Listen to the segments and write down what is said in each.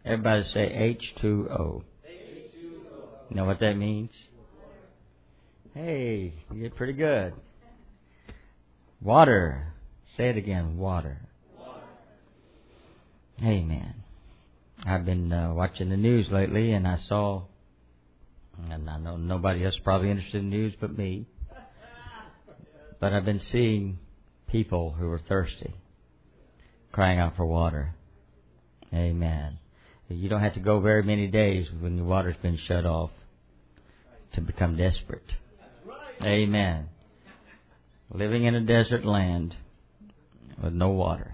Everybody say H2O. You know what that means? Hey, you did pretty good. Water. Say it again, water. Amen. I've been watching the news lately, and I saw, and I know nobody else is probably interested in news but me, but I've been seeing people who are thirsty, crying out for water. Amen. You don't have to go very many days when your water's been shut off to become desperate. Amen. Living in a desert land with no water.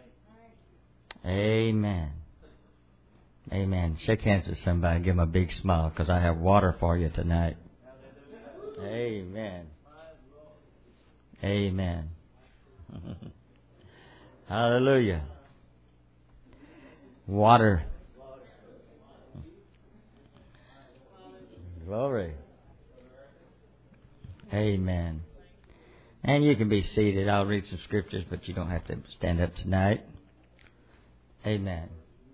Amen. Amen. Shake hands with somebody and give them a big smile, because I have water for you tonight. Amen. Amen. Hallelujah. Water. Glory. Amen. And you can be seated. I'll read some scriptures, but you don't have to stand up tonight. Amen.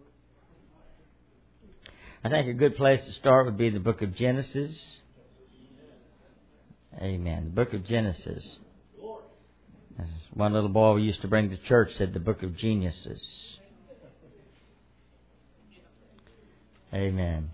I think a good place to start would be the book of Genesis. Amen. The book of Genesis. One little boy we used to bring to church said the book of geniuses. Amen.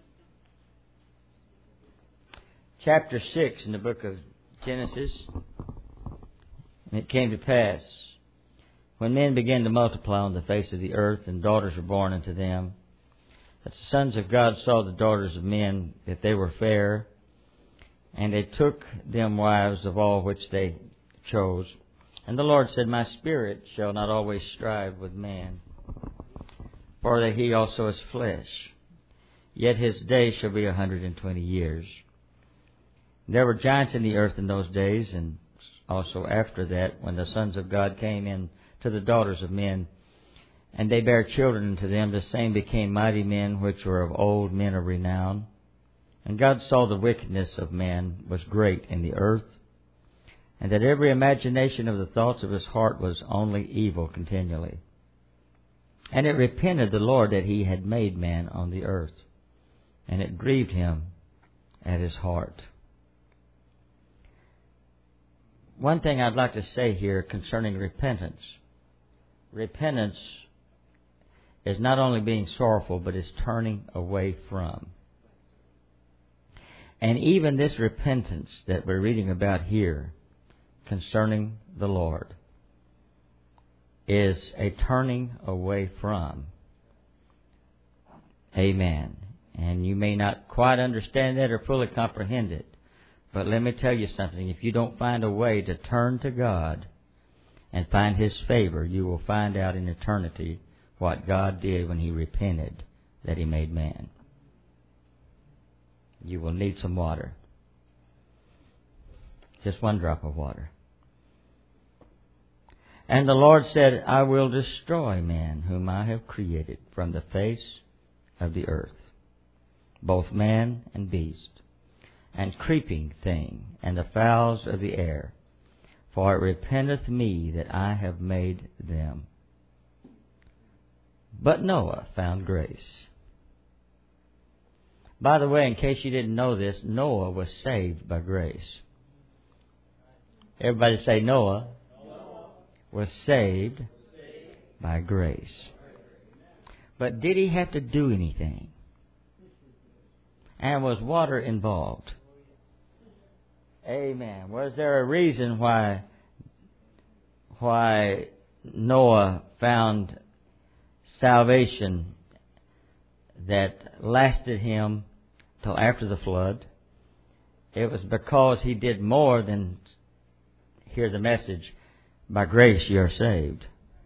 Chapter 6 in the book of Genesis. And it came to pass, when men began to multiply on the face of the earth, and daughters were born unto them, that the sons of God saw the daughters of men, that they were fair, and they took them wives of all which they chose. And the Lord said, My spirit shall not always strive with man, for that he also is flesh. Yet his days shall be 120 years. There were giants in the earth in those days, and also after that, when the sons of God came in to the daughters of men, and they bare children unto them, the same became mighty men, which were of old, men of renown. And God saw the wickedness of man was great in the earth, and that every imagination of the thoughts of his heart was only evil continually. And it repented the Lord that he had made man on the earth, and it grieved him at his heart. One thing I'd like to say here concerning repentance. Repentance is not only being sorrowful, but is turning away from. And even this repentance that we're reading about here concerning the Lord is a turning away from. Amen. And you may not quite understand that or fully comprehend it. But let me tell you something. If you don't find a way to turn to God and find His favor, you will find out in eternity what God did when He repented that He made man. You will need some water. Just one drop of water. And the Lord said, I will destroy man whom I have created from the face of the earth, both man and beast, and creeping thing, and the fowls of the air, for it repenteth me that I have made them. But Noah found grace. By the way, in case you didn't know this, Noah was saved by grace. Everybody say Noah was saved by grace. But did he have to do anything? And was water involved? Amen. Was there a reason why Noah found salvation that lasted him till after the flood? It was because he did more than hear the message, by grace you are saved.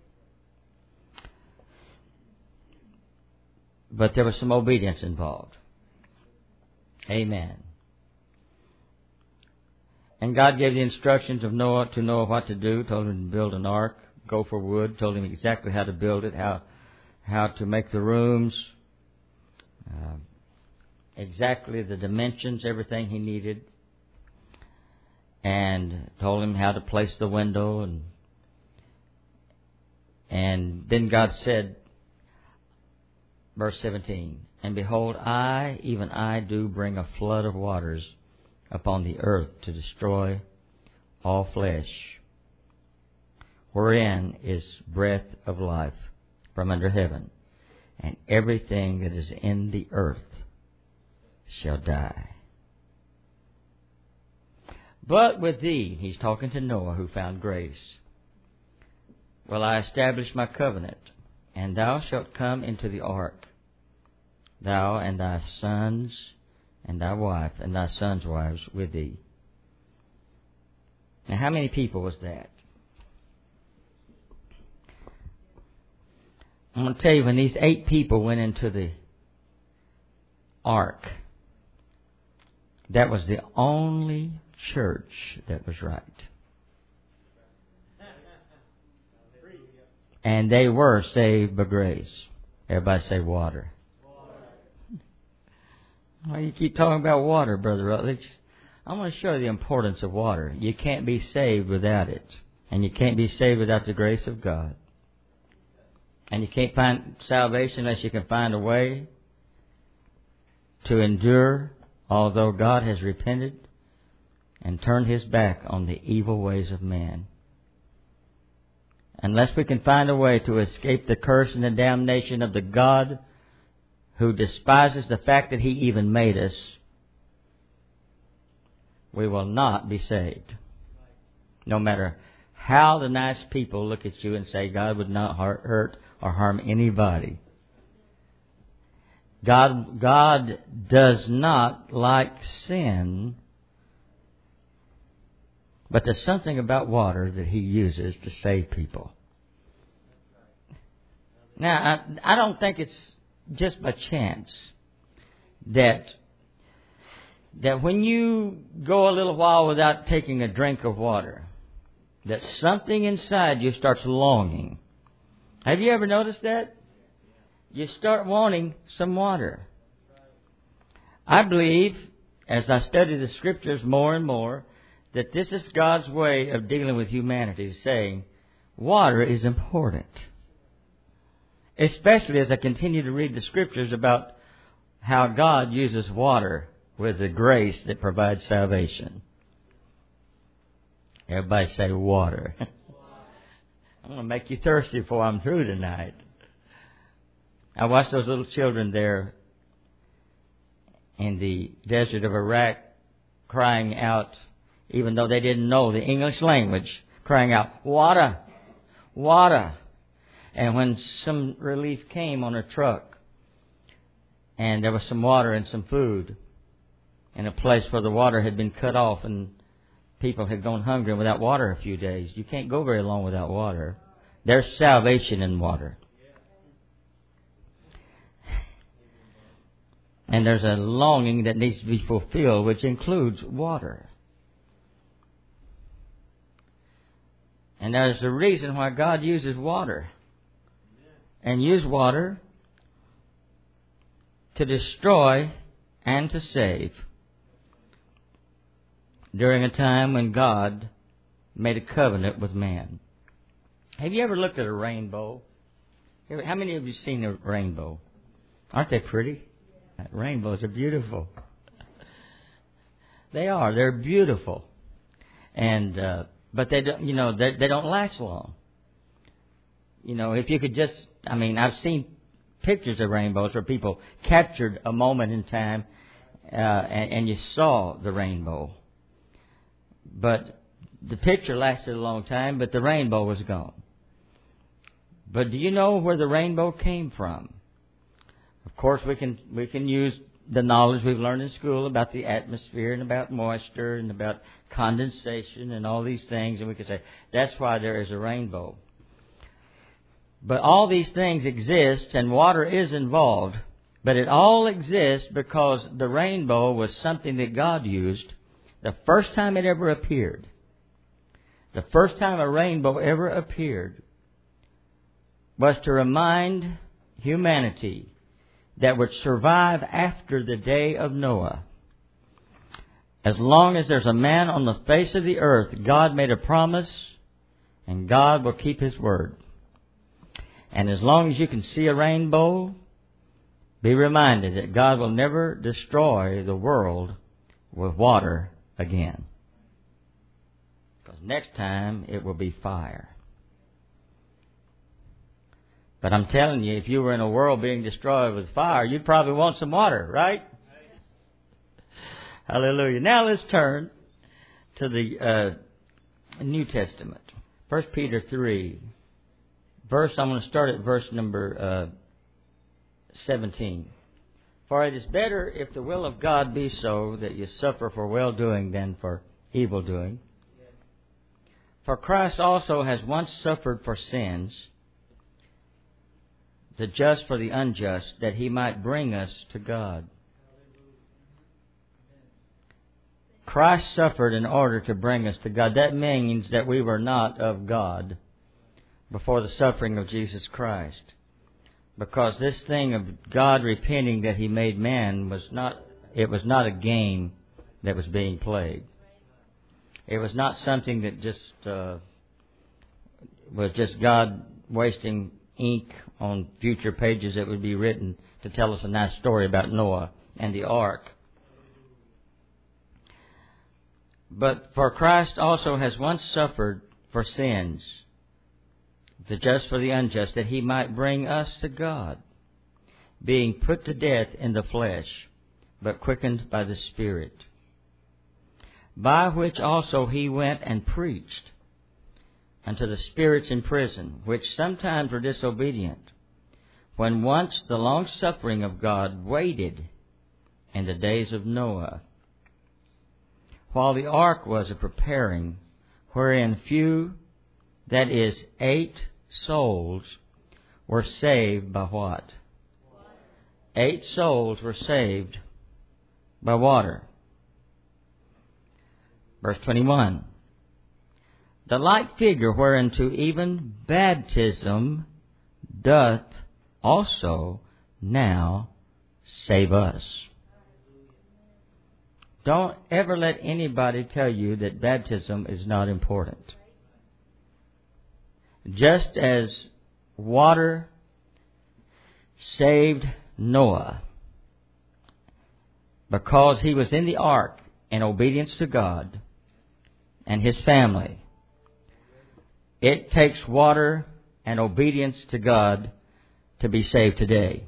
But there was some obedience involved. Amen. And God gave the instructions to Noah what to do, told him to build an ark, go for wood, told him exactly how to build it, how to make the rooms, exactly the dimensions, everything he needed, and told him how to place the window. And then God said, verse 17. And behold, I, even I, do bring a flood of waters upon the earth to destroy all flesh, wherein is breath of life from under heaven, and everything that is in the earth shall die. But with thee, he's talking to Noah, who found grace, will I establish my covenant, and thou shalt come into the ark, thou and thy sons and thy wife and thy sons' wives with thee. Now, how many people was that? I'm going to tell you, when these 8 people went into the ark, that was the only church that was right. And they were saved by grace. Everybody say water. Well, you keep talking about water, Brother Rutledge. I'm going to show you the importance of water. You can't be saved without it. And you can't be saved without the grace of God. And you can't find salvation unless you can find a way to endure, although God has repented and turned His back on the evil ways of man. Unless we can find a way to escape the curse and the damnation of the God who despises the fact that He even made us, we will not be saved. No matter how the nice people look at you and say God would not hurt or harm anybody. God does not like sin, but there's something about water that He uses to save people. Now, I don't think it's just by chance that when you go a little while without taking a drink of water, that something inside you starts longing. Have you ever noticed that? You start wanting some water. I believe, as I study the Scriptures more and more, that this is God's way of dealing with humanity, saying water is important. Especially as I continue to read the Scriptures about how God uses water with the grace that provides salvation. Everybody say water. I'm going to make you thirsty before I'm through tonight. I watched those little children there in the desert of Iraq crying out, even though they didn't know the English language, crying out, water, water. And when some relief came on a truck, and there was some water and some food in a place where the water had been cut off and people had gone hungry without water a few days. You can't go very long without water. There's salvation in water. And there's a longing that needs to be fulfilled, which includes water. And there's a reason why God uses water. And use water to destroy and to save during a time when God made a covenant with man. Have you ever looked at a rainbow? How many of you have seen a rainbow? Aren't they pretty? Rainbows are beautiful. They are. They're beautiful. And but they don't, they don't last long. If you could just, I've seen pictures of rainbows where people captured a moment in time and you saw the rainbow. But the picture lasted a long time, but the rainbow was gone. But do you know where the rainbow came from? Of course, we can use the knowledge we've learned in school about the atmosphere and about moisture and about condensation and all these things, and we can say that's why there is a rainbow. But all these things exist, and water is involved, but it all exists because the rainbow was something that God used the first time it ever appeared. The first time a rainbow ever appeared was to remind humanity that would survive after the day of Noah. As long as there's a man on the face of the earth, God made a promise, and God will keep His word. And as long as you can see a rainbow, be reminded that God will never destroy the world with water again. Because next time it will be fire. But I'm telling you, if you were in a world being destroyed with fire, you'd probably want some water, right? Hallelujah. Now let's turn to the New Testament. 1 Peter 3. I'm going to start at verse number 17. For it is better if the will of God be so that you suffer for well-doing than for evil-doing. For Christ also has once suffered for sins, the just for the unjust, that He might bring us to God. Christ suffered in order to bring us to God. That means that we were not of God before the suffering of Jesus Christ. Because this thing of God repenting that He made man was not a game that was being played. It was not something that just was just God wasting ink on future pages that would be written to tell us a nice story about Noah and the ark. But for Christ also has once suffered for sins, the just for the unjust, that He might bring us to God, being put to death in the flesh, but quickened by the Spirit. By which also He went and preached unto the spirits in prison, which sometimes were disobedient, when once the long suffering of God waited in the days of Noah, while the ark was a preparing, wherein few, that is, 8 souls, were saved by what? 8 souls were saved by water. Verse 21. The like figure whereunto even baptism doth also now save us. Don't ever let anybody tell you that baptism is not important. Just as water saved Noah because he was in the ark in obedience to God and his family, it takes water and obedience to God to be saved today.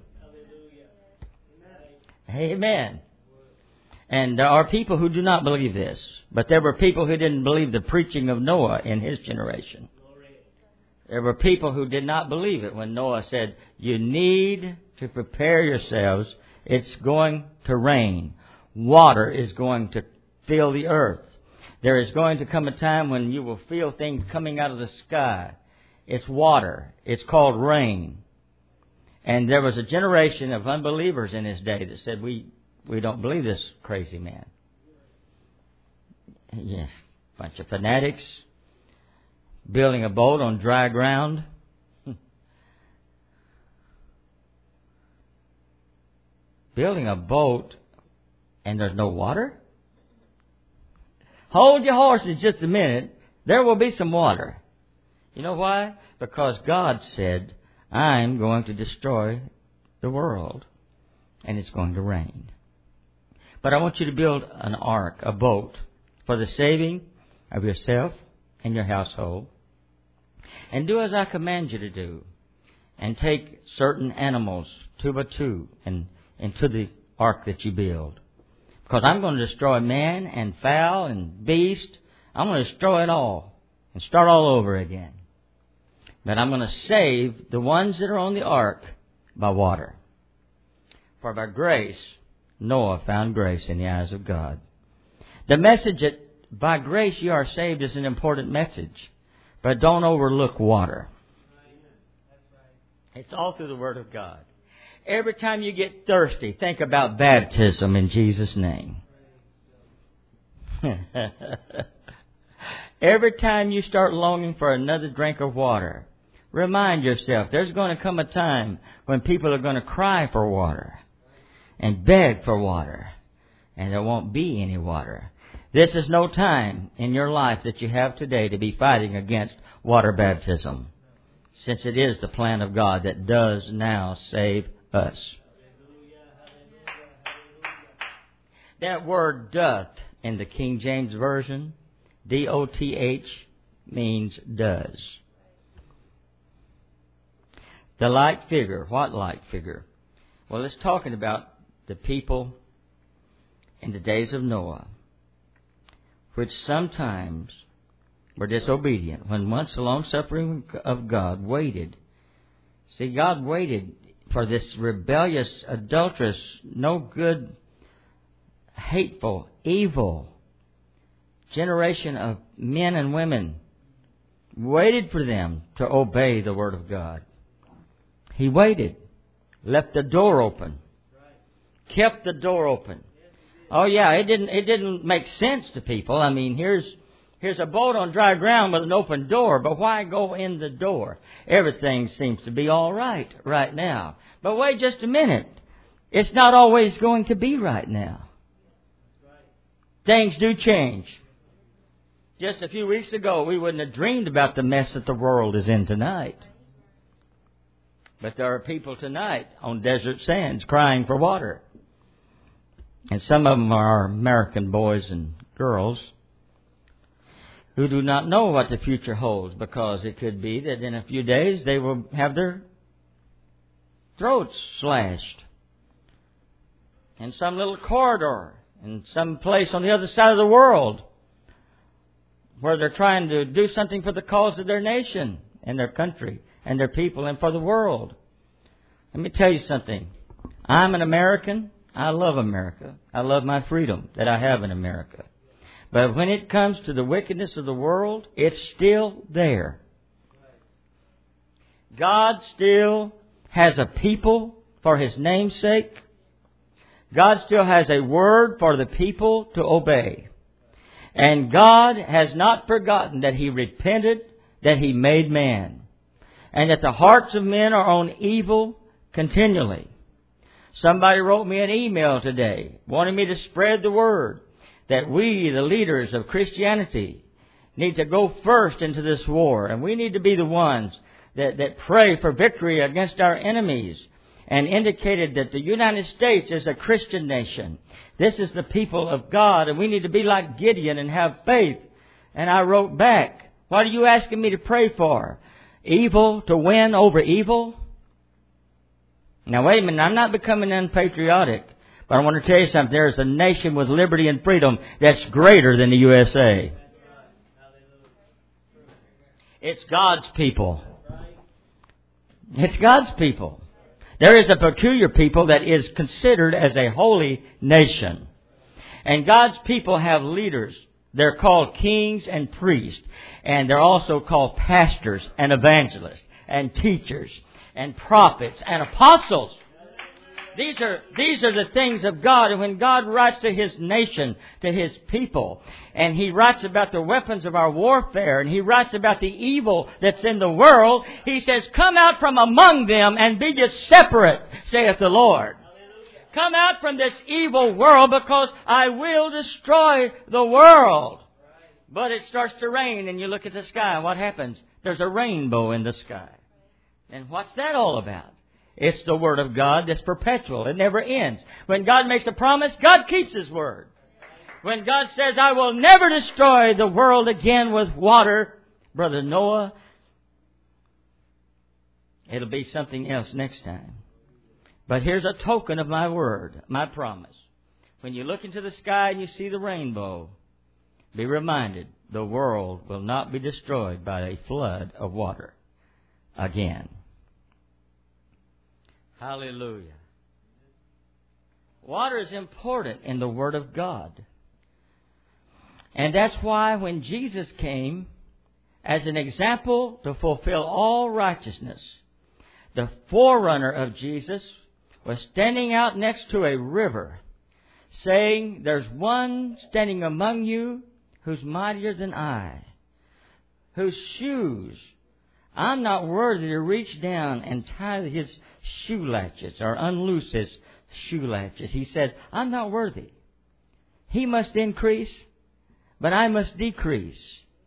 Amen. And there are people who do not believe this. But there were people who didn't believe the preaching of Noah in his generation. There were people who did not believe it when Noah said, you need to prepare yourselves. It's going to rain. Water is going to fill the earth. There is going to come a time when you will feel things coming out of the sky. It's water. It's called rain. And there was a generation of unbelievers in his day that said, we don't believe this crazy man. Yes, bunch of fanatics building a boat on dry ground. Building a boat and there's no water? Hold your horses just a minute. There will be some water. You know why? Because God said, I'm going to destroy the world and it's going to rain. But I want you to build an ark, a boat, for the saving of yourself and your household. And do as I command you to do. And take certain animals, 2 by 2, and into the ark that you build. Because I'm going to destroy man and fowl and beast. I'm going to destroy it all and start all over again. But I'm going to save the ones that are on the ark by water. For by grace, Noah found grace in the eyes of God. The message that by grace you are saved is an important message. But don't overlook water. It's all through the Word of God. Every time you get thirsty, think about baptism in Jesus' name. Every time you start longing for another drink of water, remind yourself there's going to come a time when people are going to cry for water and beg for water, and there won't be any water. This is no time in your life that you have today to be fighting against water baptism, since it is the plan of God that does now save us. That word doth in the King James Version, D-O-T-H, means does. The like figure. What like figure? Well, it's talking about the people in the days of Noah, which sometimes were disobedient, when once the long-suffering of God waited. See, God waited for this rebellious, adulterous, no good, hateful, evil generation of men and women. Waited for them to obey the Word of God. He waited, left the door open, kept the door open. Oh yeah, it didn't make sense to people. I mean, here's a boat on dry ground with an open door, but why go in the door? Everything seems to be all right now. But wait just a minute. It's not always going to be right now. Things do change. Just a few weeks ago, we wouldn't have dreamed about the mess that the world is in tonight. But there are people tonight on desert sands crying for water. And some of them are American boys and girls who do not know what the future holds, because it could be that in a few days they will have their throats slashed in some little corridor in some place on the other side of the world where they're trying to do something for the cause of their nation and their country and their people and for the world. Let me tell you something. I'm an American. I love America. I love my freedom that I have in America. But when it comes to the wickedness of the world, it's still there. God still has a people for His name's sake. God still has a word for the people to obey. And God has not forgotten that He repented, that He made man, and that the hearts of men are on evil continually. Somebody wrote me an email today wanting me to spread the word that we, the leaders of Christianity, need to go first into this war. And we need to be the ones that pray for victory against our enemies. And indicated that the United States is a Christian nation. This is the people of God, and we need to be like Gideon and have faith. And I wrote back, what are you asking me to pray for? Evil to win over evil? Now wait a minute, I'm not becoming unpatriotic, but I want to tell you something. There is a nation with liberty and freedom that's greater than the USA. It's God's people. It's God's people. There is a peculiar people that is considered as a holy nation. And God's people have leaders. They're called kings and priests. And they're also called pastors and evangelists and teachers and prophets and apostles. These are the things of God. And when God writes to His nation, to His people, and He writes about the weapons of our warfare, and He writes about the evil that's in the world, He says, come out from among them and be ye separate, saith the Lord. Come out from this evil world, because I will destroy the world. But it starts to rain, and you look at the sky, and what happens? There's a rainbow in the sky. And what's that all about? It's the Word of God that's perpetual. It never ends. When God makes a promise, God keeps His word. When God says, I will never destroy the world again with water, Brother Noah, it'll be something else next time. But here's a token of my word, my promise. When you look into the sky and you see the rainbow, be reminded the world will not be destroyed by a flood of water again. Hallelujah. Water is important in the Word of God. And that's why when Jesus came as an example to fulfill all righteousness, the forerunner of Jesus was standing out next to a river, saying, there's one standing among you who's mightier than I, whose shoes I'm not worthy to reach down and tie His shoe latches or unloose His shoe latches. He says, I'm not worthy. He must increase, but I must decrease.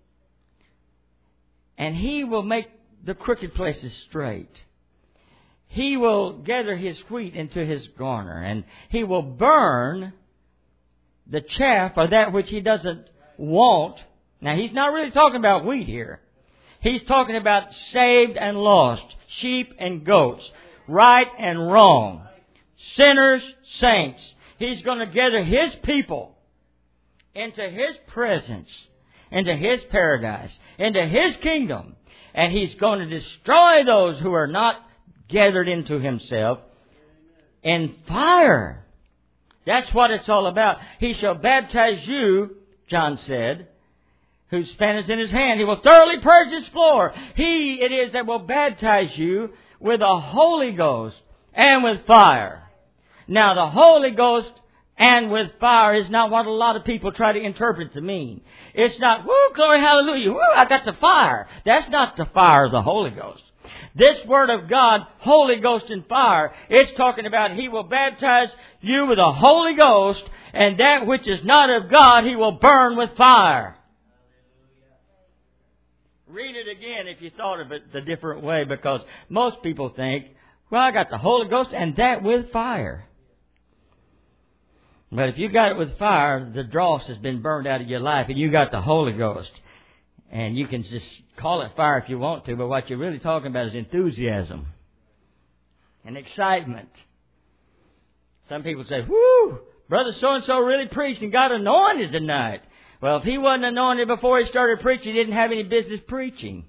And He will make the crooked places straight. He will gather His wheat into His garner, and He will burn the chaff, or that which he doesn't want. Now, he's not really talking about wheat here. He's talking about saved and lost, sheep and goats, right and wrong, sinners, saints. He's going to gather His people into His presence, into His paradise, into His kingdom. And He's going to destroy those who are not gathered into Himself in fire. That's what it's all about. He shall baptize you, John said, whose fan is in his hand. He will thoroughly purge his floor. He it is that will baptize you with the Holy Ghost and with fire. Now, the Holy Ghost and with fire is not what a lot of people try to interpret to mean. It's not, woo, glory, hallelujah, woo, I got the fire. That's not the fire of the Holy Ghost. This Word of God, Holy Ghost and fire, it's talking about He will baptize you with the Holy Ghost, and that which is not of God He will burn with fire. Read it again if you thought of it the different way, because most people think, well, I got the Holy Ghost and that with fire. But if you got it with fire, the dross has been burned out of your life and you got the Holy Ghost. And you can just call it fire if you want to, but what you're really talking about is enthusiasm and excitement. Some people say, whoo, Brother so-and-so really preached and got anointed tonight. Well, if he wasn't anointed before he started preaching, he didn't have any business preaching.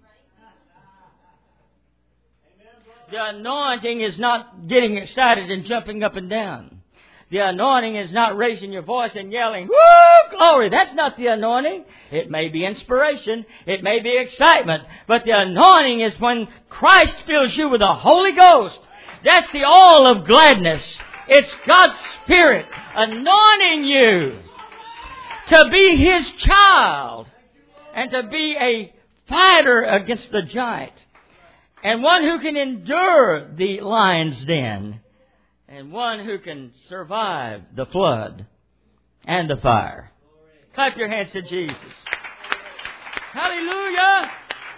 The anointing is not getting excited and jumping up and down. The anointing is not raising your voice and yelling, woo, glory. That's not the anointing. It may be inspiration. It may be excitement. But the anointing is when Christ fills you with the Holy Ghost. That's the all of gladness. It's God's Spirit anointing you to be His child and to be a fighter against the giant, and one who can endure the lion's den, and one who can survive the flood and the fire. Clap your hands to Jesus. Hallelujah!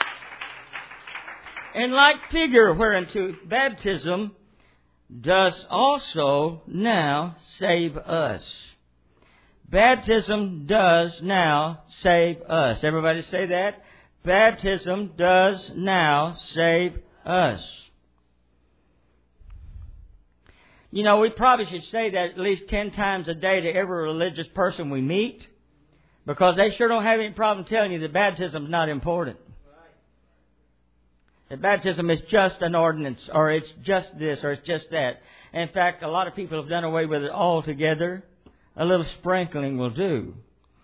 In like figure whereunto baptism does also now save us. Baptism does now save us. Everybody say that? Baptism does now save us. You know, we probably should say that at least 10 times a day to every religious person we meet, because they sure don't have any problem telling you that baptism is not important. That baptism is just an ordinance, or it's just this, or it's just that. In fact, a lot of people have done away with it altogether. A little sprinkling will do.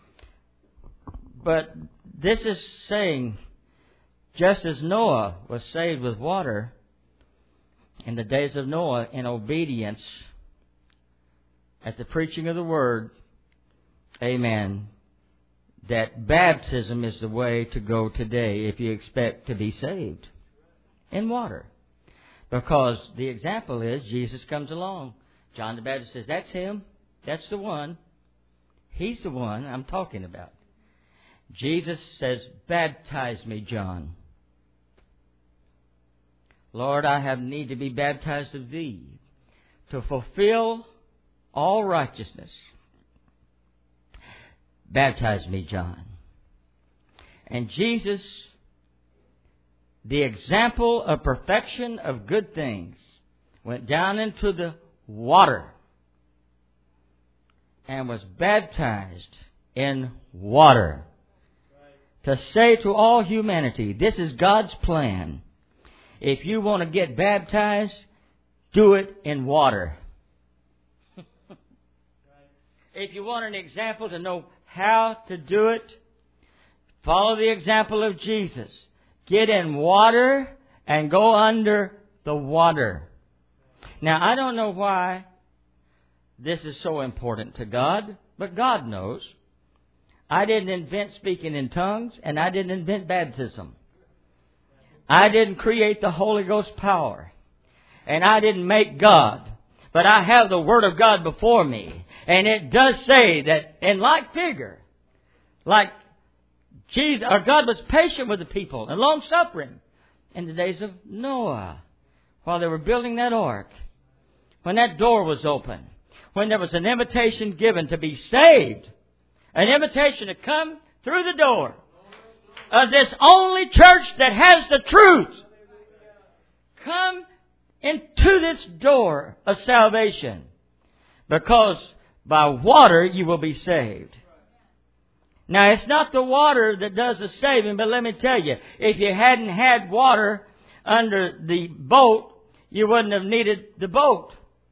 But this is saying, just as Noah was saved with water in the days of Noah in obedience at the preaching of the Word, amen, that baptism is the way to go today if you expect to be saved in water. Because the example is Jesus comes along. John the Baptist says, that's Him. That's the one. He's the one I'm talking about. Jesus says, baptize me, John. Lord, I have need to be baptized of Thee to fulfill all righteousness. Baptize me, John. And Jesus, the example of perfection of good things, went down into the water and was baptized in water to say to all humanity, this is God's plan. If you want to get baptized, do it in water. If you want an example to know how to do it, follow the example of Jesus. Get in water and go under the water. Now, I don't know why this is so important to God, but God knows. I didn't invent speaking in tongues, and I didn't invent baptism. I didn't create the Holy Ghost power, and I didn't make God. But I have the Word of God before me, and it does say that in like figure, like Jesus, or God was patient with the people and long-suffering in the days of Noah while they were building that ark. When that door was open, when there was an invitation given to be saved, an invitation to come through the door of this only church that has the truth. Come into this door of salvation, because by water you will be saved. Now, it's not the water that does the saving, but let me tell you, if you hadn't had water under the boat, you wouldn't have needed the boat.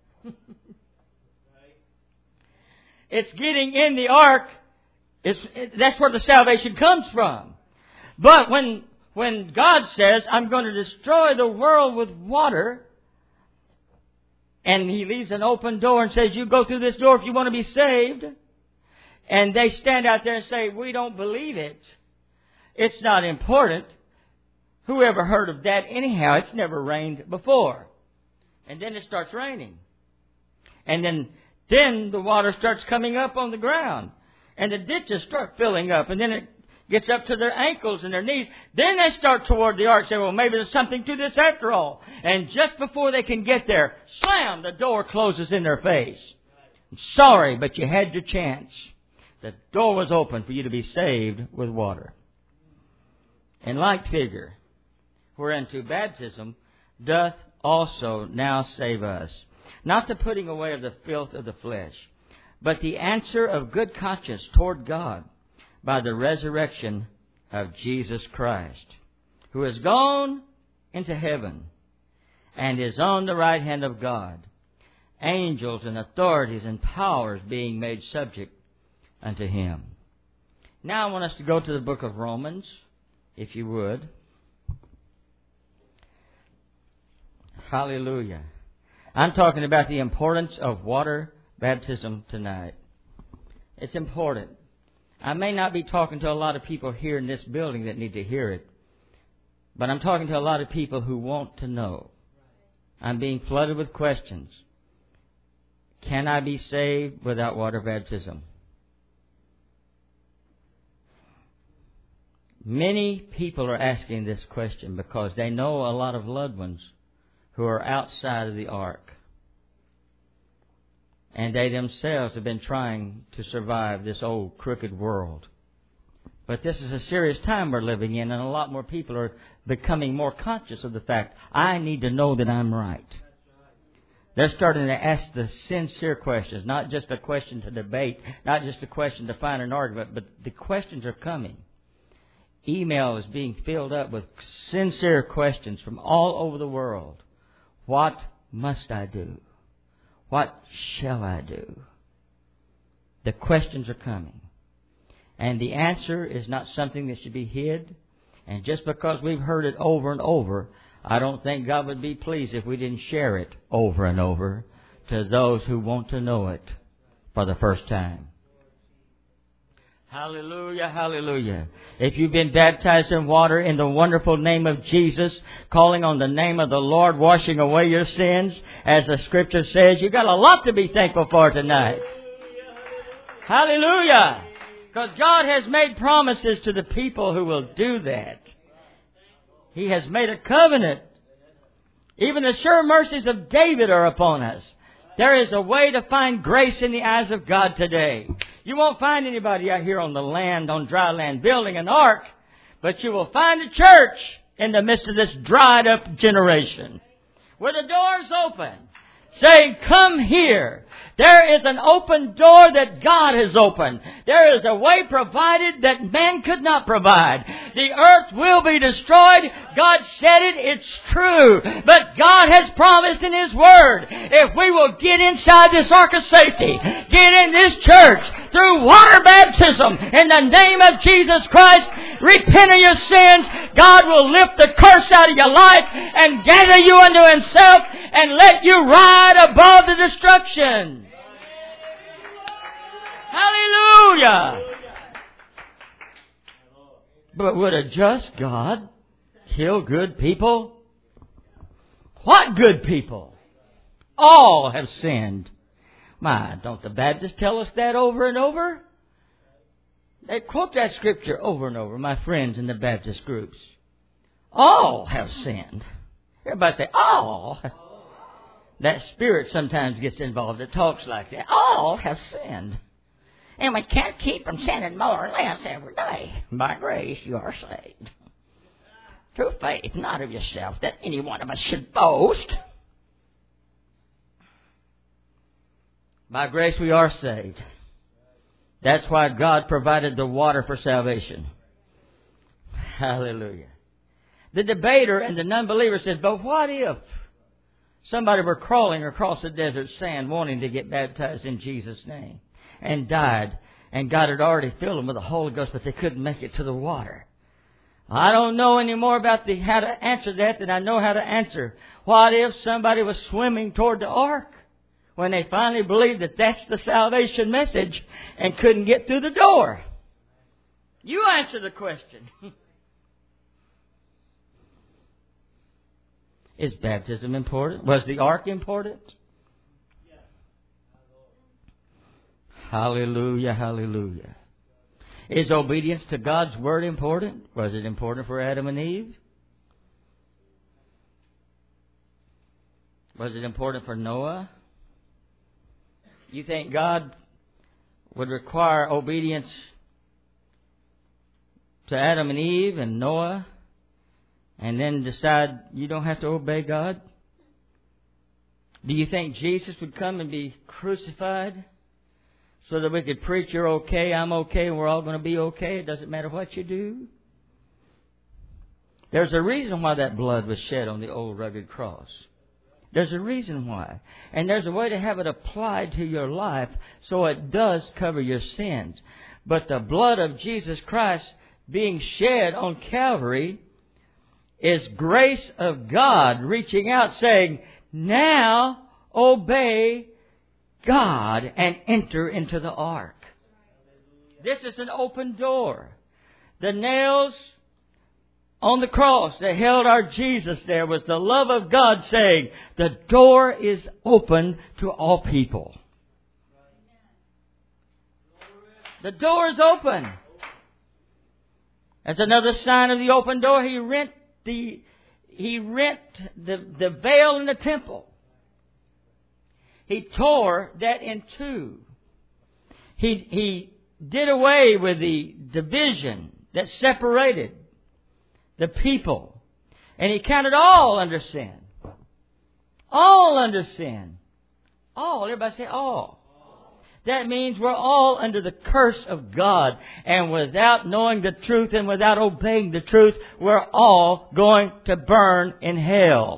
It's getting in the ark. That's where the salvation comes from. But when God says, I'm going to destroy the world with water, and He leaves an open door and says, you go through this door if you want to be saved, and they stand out there and say, we don't believe it, it's not important. Whoever heard of that anyhow? It's never rained before. And then it starts raining. And then the water starts coming up on the ground. And the ditches start filling up. And then it gets up to their ankles and their knees. Then they start toward the ark and say, well, maybe there's something to this after all. And just before they can get there, slam, the door closes in their face. I'm sorry, but you had your chance. The door was open for you to be saved with water. In like figure, whereunto baptism doth also now save us, not the putting away of the filth of the flesh, but the answer of good conscience toward God by the resurrection of Jesus Christ, who is gone into heaven and is on the right hand of God, angels and authorities and powers being made subject unto Him. Now I want us to go to the book of Romans, if you would. Hallelujah. I'm talking about the importance of water baptism tonight. It's important. I may not be talking to a lot of people here in this building that need to hear it, but I'm talking to a lot of people who want to know. I'm being flooded with questions. Can I be saved without water baptism? Many people are asking this question because they know a lot of loved ones who are outside of the ark. And they themselves have been trying to survive this old crooked world. But this is a serious time we're living in, and a lot more people are becoming more conscious of the fact, I need to know that I'm right. They're starting to ask the sincere questions, not just a question to debate, not just a question to find an argument, but the questions are coming. Email is being filled up with sincere questions from all over the world. What must I do? What shall I do? The questions are coming. And the answer is not something that should be hid. And just because we've heard it over and over, I don't think God would be pleased if we didn't share it over and over to those who want to know it for the first time. Hallelujah, hallelujah. If you've been baptized in water in the wonderful name of Jesus, calling on the name of the Lord, washing away your sins, as the Scripture says, you've got a lot to be thankful for tonight. Hallelujah. Because God has made promises to the people who will do that. He has made a covenant. Even the sure mercies of David are upon us. There is a way to find grace in the eyes of God today. You won't find anybody out here on the land, on dry land, building an ark. But you will find a church in the midst of this dried up generation, where the door's open, saying, come here. There is an open door that God has opened. There is a way provided that man could not provide. The earth will be destroyed. God said it. It's true. But God has promised in His Word, if we will get inside this ark of safety, get in this church through water baptism in the name of Jesus Christ, repent of your sins, God will lift the curse out of your life and gather you unto Himself and let you ride above the destruction. Hallelujah! But would a just God kill good people? What good people? All have sinned. My, don't the Baptists tell us that over and over? They quote that scripture over and over, my friends in the Baptist groups. All have sinned. Everybody say, all. That spirit sometimes gets involved. It talks like that. All have sinned. And we can't keep from sinning more or less every day. By grace you are saved. Through faith, not of yourself, that any one of us should boast. By grace we are saved. That's why God provided the water for salvation. Hallelujah. The debater and the non-believer said, but what if somebody were crawling across the desert sand wanting to get baptized in Jesus' name and died, and God had already filled them with the Holy Ghost, but they couldn't make it to the water? I don't know any more about how to answer that than I know how to answer. What if somebody was swimming toward the ark when they finally believed that that's the salvation message and couldn't get through the door? You answer the question. Is baptism important? Was the ark important? Hallelujah, hallelujah. Is obedience to God's Word important? Was it important for Adam and Eve? Was it important for Noah? You think God would require obedience to Adam and Eve and Noah and then decide you don't have to obey God? Do you think Jesus would come and be crucified so that we could preach you're okay, I'm okay, and we're all going to be okay? It doesn't matter what you do. There's a reason why that blood was shed on the old rugged cross. There's a reason why. And there's a way to have it applied to your life so it does cover your sins. But the blood of Jesus Christ being shed on Calvary is grace of God reaching out saying, now obey God and enter into the ark. This is an open door. The nails on the cross that held our Jesus there was the love of God saying, the door is open to all people. The door is open. That's another sign of the open door. He rent the veil in the temple. He tore that in two. He did away with the division that separated the people. And He counted all under sin. All under sin. All. Everybody say all. That means we're all under the curse of God. And without knowing the truth and without obeying the truth, we're all going to burn in hell.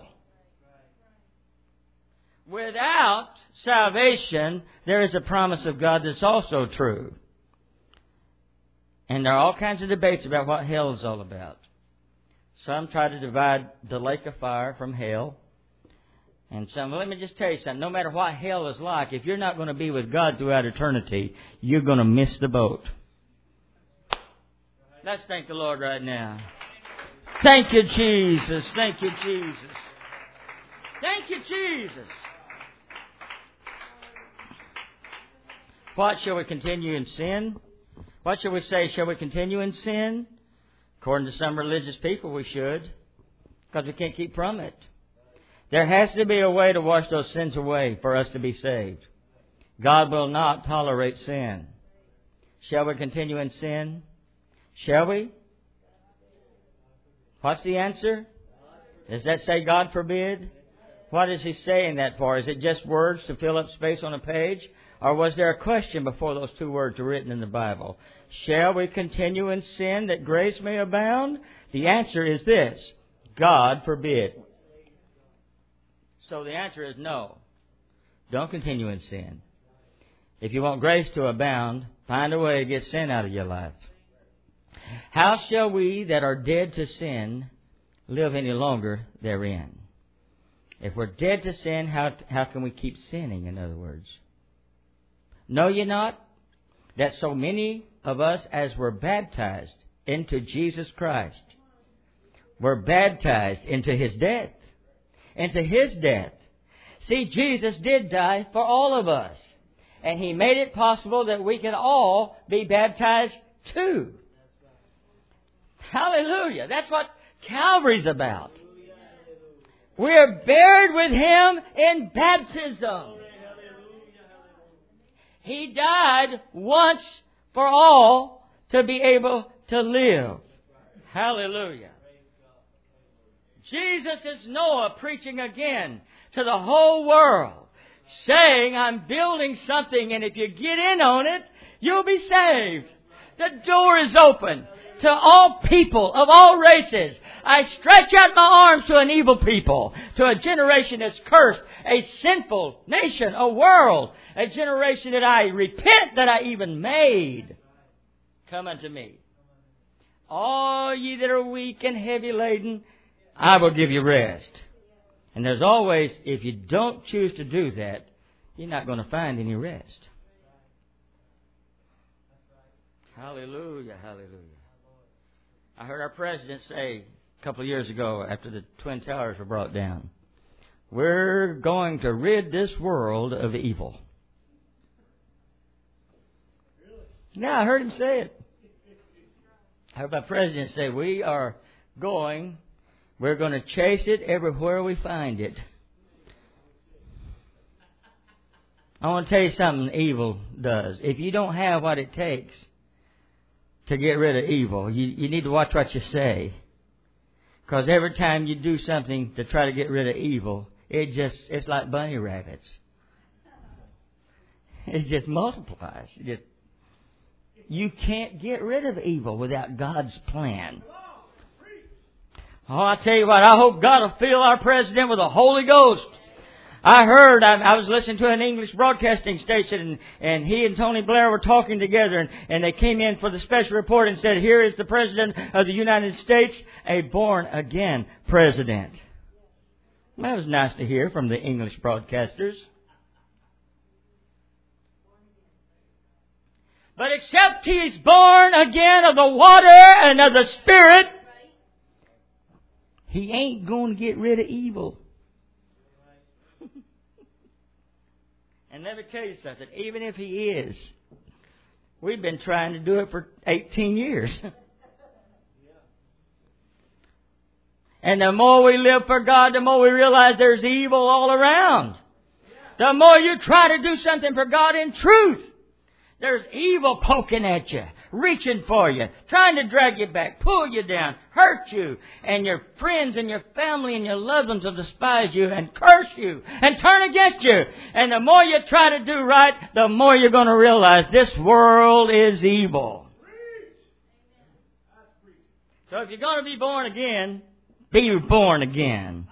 Without salvation, there is a promise of God that's also true. And there are all kinds of debates about what hell is all about. Some try to divide the lake of fire from hell. And some, let me just tell you something. No matter what hell is like, if you're not going to be with God throughout eternity, you're going to miss the boat. Let's thank the Lord right now. Thank you, Jesus. Thank you, Jesus. Thank you, Jesus. What, shall we continue in sin? What shall we say? Shall we continue in sin? According to some religious people, we should. Because we can't keep from it. There has to be a way to wash those sins away for us to be saved. God will not tolerate sin. Shall we continue in sin? Shall we? What's the answer? Does that say God forbid? What is He saying that for? Is it just words to fill up space on a page? Or was there a question before those two words were written in the Bible? Shall we continue in sin that grace may abound? The answer is this: God forbid. So the answer is no. Don't continue in sin. If you want grace to abound, find a way to get sin out of your life. How shall we that are dead to sin live any longer therein? If we're dead to sin, how can we keep sinning, in other words? Know ye not that so many of us as were baptized into Jesus Christ were baptized into His death? Into His death. See, Jesus did die for all of us. And He made it possible that we could all be baptized too. Hallelujah. That's what Calvary's about. We're buried with Him in baptism. He died once for all to be able to live. Hallelujah. Jesus is Noah preaching again to the whole world, saying, I'm building something, and if you get in on it, you'll be saved. The door is open to all people of all races. I stretch out my arms to an evil people, to a generation that's cursed, a sinful nation, a world, a generation that I repent that I even made. Come unto me. All ye that are weak and heavy laden, I will give you rest. And there's always, if you don't choose to do that, you're not going to find any rest. Hallelujah, hallelujah. I heard our president say a couple of years ago after the Twin Towers were brought down, we're going to rid this world of evil. Yeah, I heard him say it. I heard my president say, we're going to chase it everywhere we find it. I want to tell you something evil does. If you don't have what it takes to get rid of evil, you need to watch what you say. Because every time you do something to try to get rid of evil, it's like bunny rabbits. It just multiplies. You can't get rid of evil without God's plan. Oh, I tell you what, I hope God will fill our president with the Holy Ghost. I heard, I was listening to an English broadcasting station, and he and Tony Blair were talking together, and they came in for the special report and said, here is the President of the United States, a born-again president. That was nice to hear from the English broadcasters. But except he is born again of the water and of the Spirit, he ain't going to get rid of evil. And let me tell you something, even if he is, we've been trying to do it for 18 years. And the more we live for God, the more we realize there's evil all around. The more you try to do something for God in truth, there's evil poking at you, reaching for you, trying to drag you back, pull you down, hurt you, and your friends and your family and your loved ones will despise you and curse you and turn against you. And the more you try to do right, the more you're going to realize this world is evil. So if you're going to be born again, be born again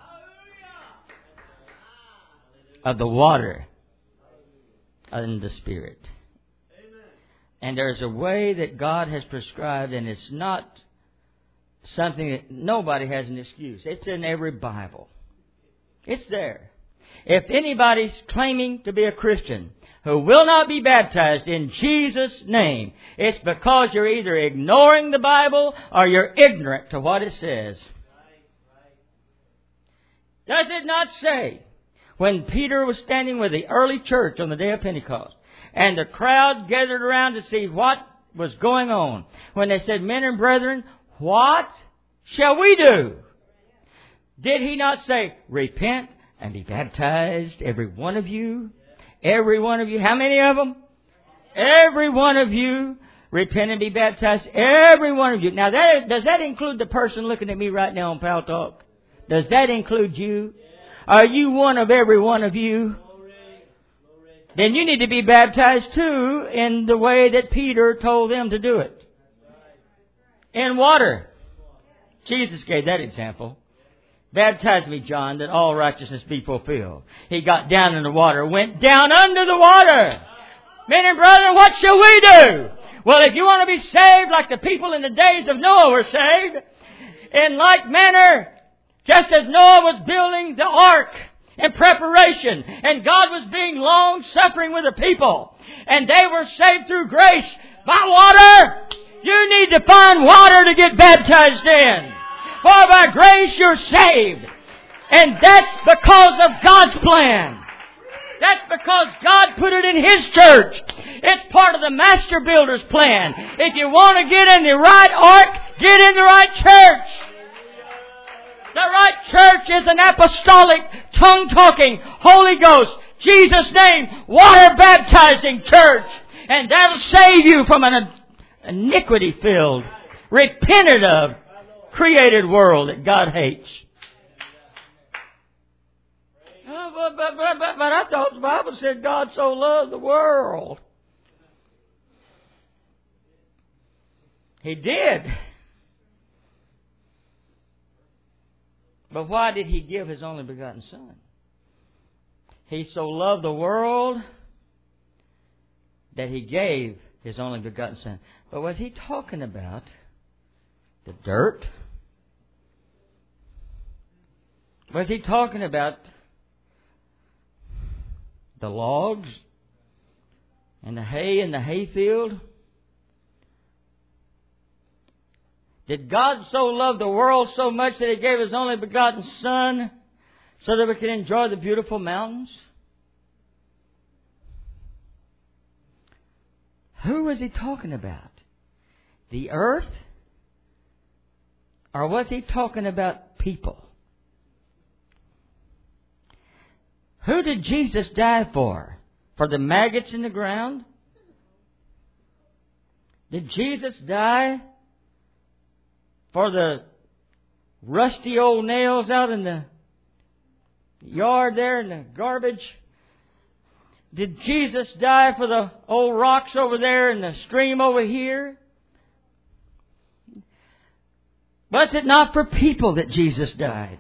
of the water and the Spirit. And there's a way that God has prescribed, and it's not something that nobody has an excuse. It's in every Bible. It's there. If anybody's claiming to be a Christian who will not be baptized in Jesus' name, it's because you're either ignoring the Bible or you're ignorant to what it says. Does it not say, when Peter was standing with the early church on the day of Pentecost, and the crowd gathered around to see what was going on, when they said, men and brethren, what shall we do? Did he not say, repent and be baptized, every one of you? Every one of you. How many of them? Every one of you. Repent and be baptized, every one of you. Now, does that include the person looking at me right now on Pal Talk? Does that include you? Are you one of every one of you? Then you need to be baptized too in the way that Peter told them to do it. In water. Jesus gave that example. Baptize me, John, that all righteousness be fulfilled. He got down in the water, went down under the water. Men and brethren, what shall we do? Well, if you want to be saved like the people in the days of Noah were saved, in like manner, just as Noah was building the ark in preparation, and God was being long-suffering with the people, and they were saved through grace by water, you need to find water to get baptized in. For by grace you're saved. And that's because of God's plan. That's because God put it in His church. It's part of the master builder's plan. If you want to get in the right ark, get in the right church. The right church is an apostolic, tongue-talking, Holy Ghost, Jesus' name, water-baptizing church. And that'll save you from an iniquity-filled, repented of, created world that God hates. But I thought the Bible said God so loved the world. He did. But why did He give His only begotten Son? He so loved the world that He gave His only begotten Son. But was He talking about the dirt? Was He talking about the logs and the hay in the hayfield? Did God so love the world so much that He gave His only begotten Son so that we can enjoy the beautiful mountains? Who was He talking about? The earth? Or was He talking about people? Who did Jesus die for? For the maggots in the ground? Did Jesus die for the rusty old nails out in the yard there in the garbage? Did Jesus die for the old rocks over there in the stream over here? Was it not for people that Jesus died?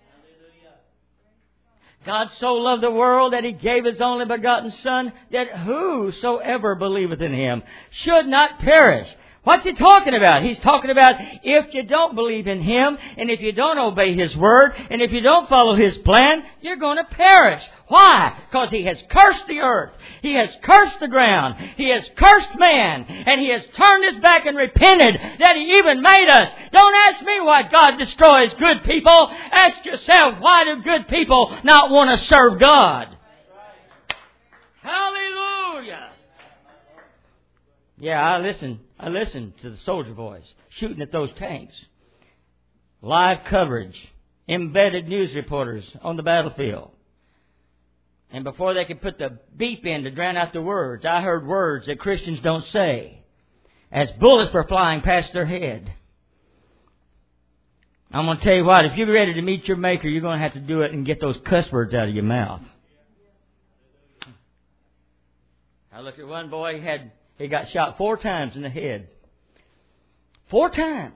God so loved the world that He gave His only begotten Son, that whosoever believeth in Him should not perish. What's He talking about? He's talking about if you don't believe in Him, and if you don't obey His Word, and if you don't follow His plan, you're going to perish. Why? Because He has cursed the earth. He has cursed the ground. He has cursed man. And He has turned His back and repented that He even made us. Don't ask me why God destroys good people. Ask yourself, why do good people not want to serve God? Hallelujah! Yeah, I listened to the soldier boys shooting at those tanks. Live coverage. Embedded news reporters on the battlefield. And before they could put the beep in to drown out the words, I heard words that Christians don't say as bullets were flying past their head. I'm going to tell you what, if you're ready to meet your Maker, you're going to have to do it and get those cuss words out of your mouth. I looked at one boy, he got shot 4 times in the head. 4 times.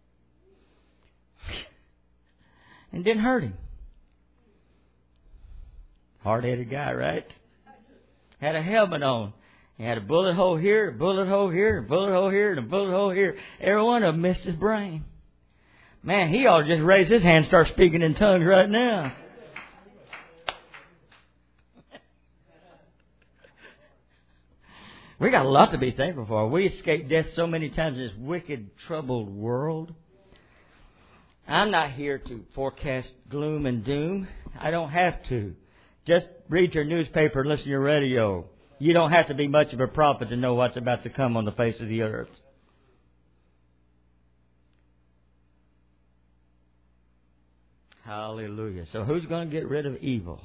And didn't hurt him. Hard-headed guy, right? Had a helmet on. He had a bullet hole here, a bullet hole here, a bullet hole here, and a bullet hole here. Every one of them missed his brain. Man, he ought to just raise his hand and start speaking in tongues right now. We got a lot to be thankful for. We escaped death so many times in this wicked, troubled world. I'm not here to forecast gloom and doom. I don't have to. Just read your newspaper and listen to your radio. You don't have to be much of a prophet to know what's about to come on the face of the earth. Hallelujah. So who's going to get rid of evil?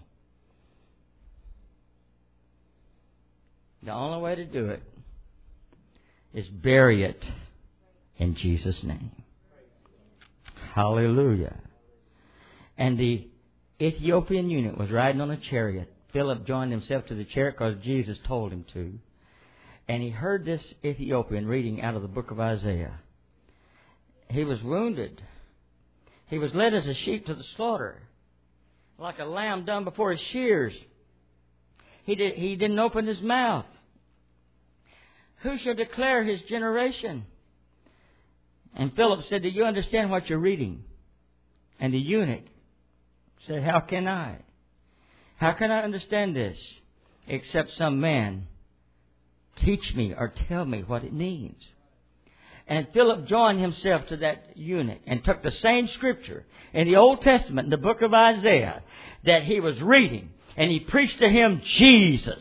The only way to do it is bury it in Jesus' name. Hallelujah. And the Ethiopian eunuch was riding on a chariot. Philip joined himself to the chariot because Jesus told him to. And he heard this Ethiopian reading out of the book of Isaiah. He was wounded. He was led as a sheep to the slaughter, like a lamb done before his shears. He didn't open his mouth. Who shall declare his generation? And Philip said, do you understand what you're reading? And the eunuch said, how can I? How can I understand this except some man teach me or tell me what it means? And Philip joined himself to that eunuch and took the same scripture in the Old Testament, in the book of Isaiah, that he was reading. And he preached to him Jesus.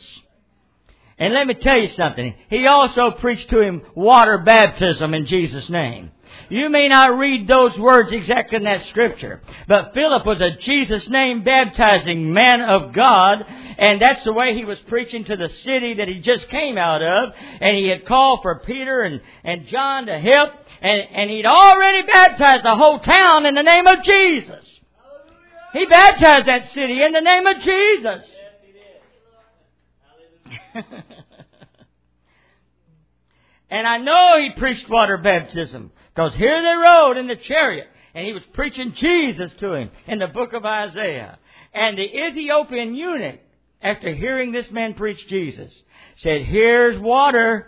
And let me tell you something. He also preached to him water baptism in Jesus' name. You may not read those words exactly in that scripture, but Philip was a Jesus name baptizing man of God, and that's the way he was preaching to the city that he just came out of, and he had called for Peter and John to help, and he'd already baptized the whole town in the name of Jesus. He baptized that city in the name of Jesus. And I know he preached water baptism, because here they rode in the chariot, and he was preaching Jesus to him in the book of Isaiah. And the Ethiopian eunuch, after hearing this man preach Jesus, said, "Here's water.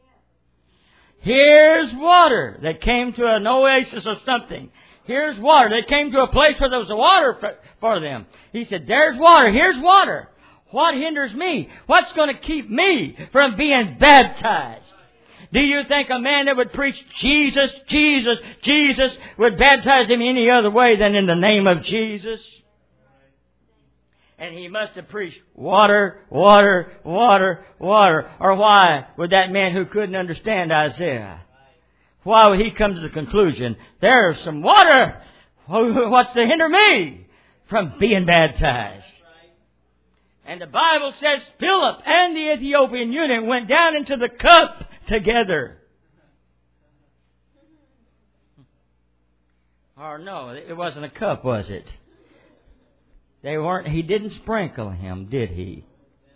Here's water." They came to an oasis or something. Here's water. They came to a place where there was water for them. He said, "There's water. Here's water. What hinders me? What's going to keep me from being baptized?" Do you think a man that would preach Jesus, Jesus, Jesus would baptize him any other way than in the name of Jesus? And he must have preached water, water, water, water. Or why would that man who couldn't understand Isaiah, why would he come to the conclusion, there's some water? What's to hinder me from being baptized? And the Bible says Philip and the Ethiopian eunuch went down into the cup together. Or no, it wasn't a cup, was it? He didn't sprinkle him, did he?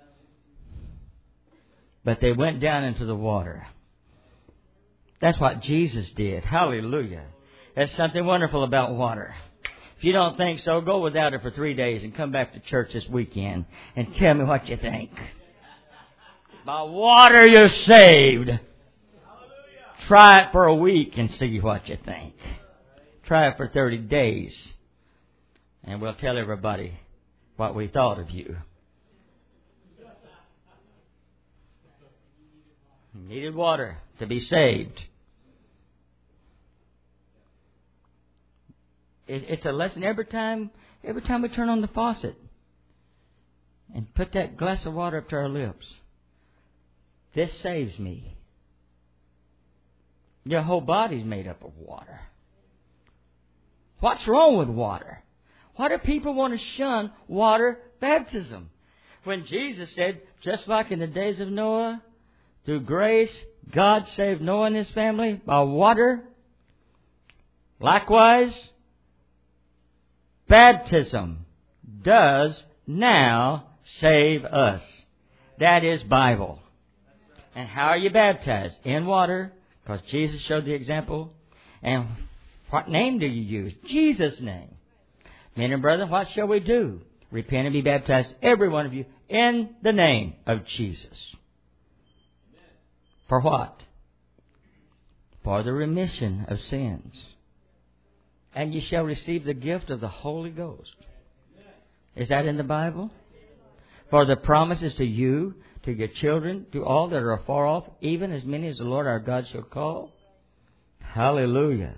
But they went down into the water. That's what Jesus did. Hallelujah. There's something wonderful about water. If you don't think so, go without it for 3 days and come back to church this weekend and tell me what you think. By water you're saved. Try it for a week and see what you think. Try it for 30 days. And we'll tell everybody what we thought of you. You needed water to be saved. It's a lesson every time we turn on the faucet and put that glass of water up to our lips. This saves me. Your whole body's made up of water. What's wrong with water? Why do people want to shun water baptism? When Jesus said, just like in the days of Noah, through grace, God saved Noah and his family by water. Likewise, baptism does now save us. That is Bible. And how are you baptized? In water, because Jesus showed the example. And what name do you use? Jesus' name. Men and brethren, what shall we do? Repent and be baptized, every one of you, in the name of Jesus. For what? For the remission of sins. And you shall receive the gift of the Holy Ghost. Is that in the Bible? For the promises to you, to your children, to all that are afar off, even as many as the Lord our God shall call. Hallelujah.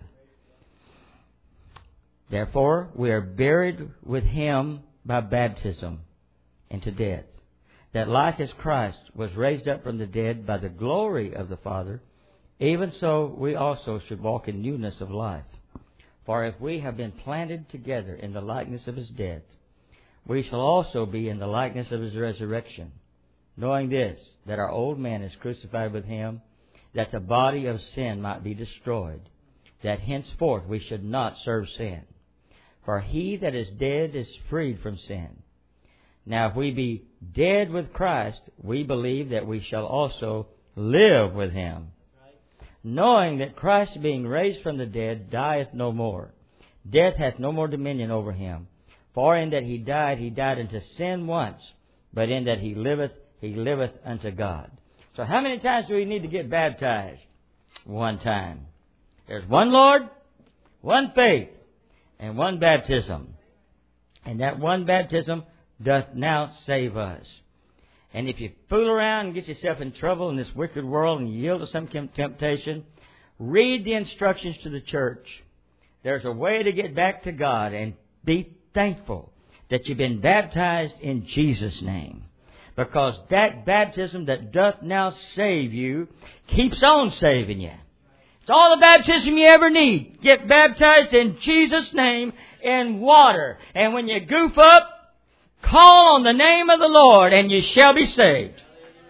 Therefore, we are buried with Him by baptism into death, that like as Christ was raised up from the dead by the glory of the Father, even so we also should walk in newness of life. For if we have been planted together in the likeness of His death, we shall also be in the likeness of His resurrection, knowing this, that our old man is crucified with Him, that the body of sin might be destroyed, that henceforth we should not serve sin. For he that is dead is freed from sin. Now if we be dead with Christ, we believe that we shall also live with Him, knowing that Christ, being raised from the dead, dieth no more. Death hath no more dominion over Him. For in that He died unto sin once, but in that He liveth unto God. So how many times do we need to get baptized? One time. There's one Lord, one faith, and one baptism. And that one baptism doth now save us. And if you fool around and get yourself in trouble in this wicked world and you yield to some temptation, read the instructions to the church. There's a way to get back to God, and be thankful that you've been baptized in Jesus' name. Because that baptism that doth now save you keeps on saving you. It's It's all the baptism you ever need. Get baptized in Jesus' name in water. And when you goof up, call on the name of the Lord and you shall be saved.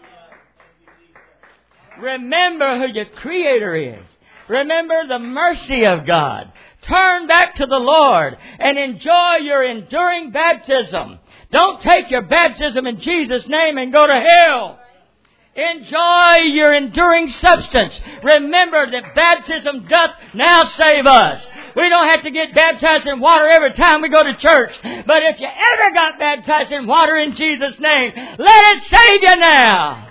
Remember who your Creator is. Remember the mercy of God. Turn back to the Lord and enjoy your enduring baptism. Don't take your baptism in Jesus' name and go to hell. Enjoy your enduring substance. Remember that baptism doth now save us. We don't have to get baptized in water every time we go to church. But if you ever got baptized in water in Jesus' name, let it save you now.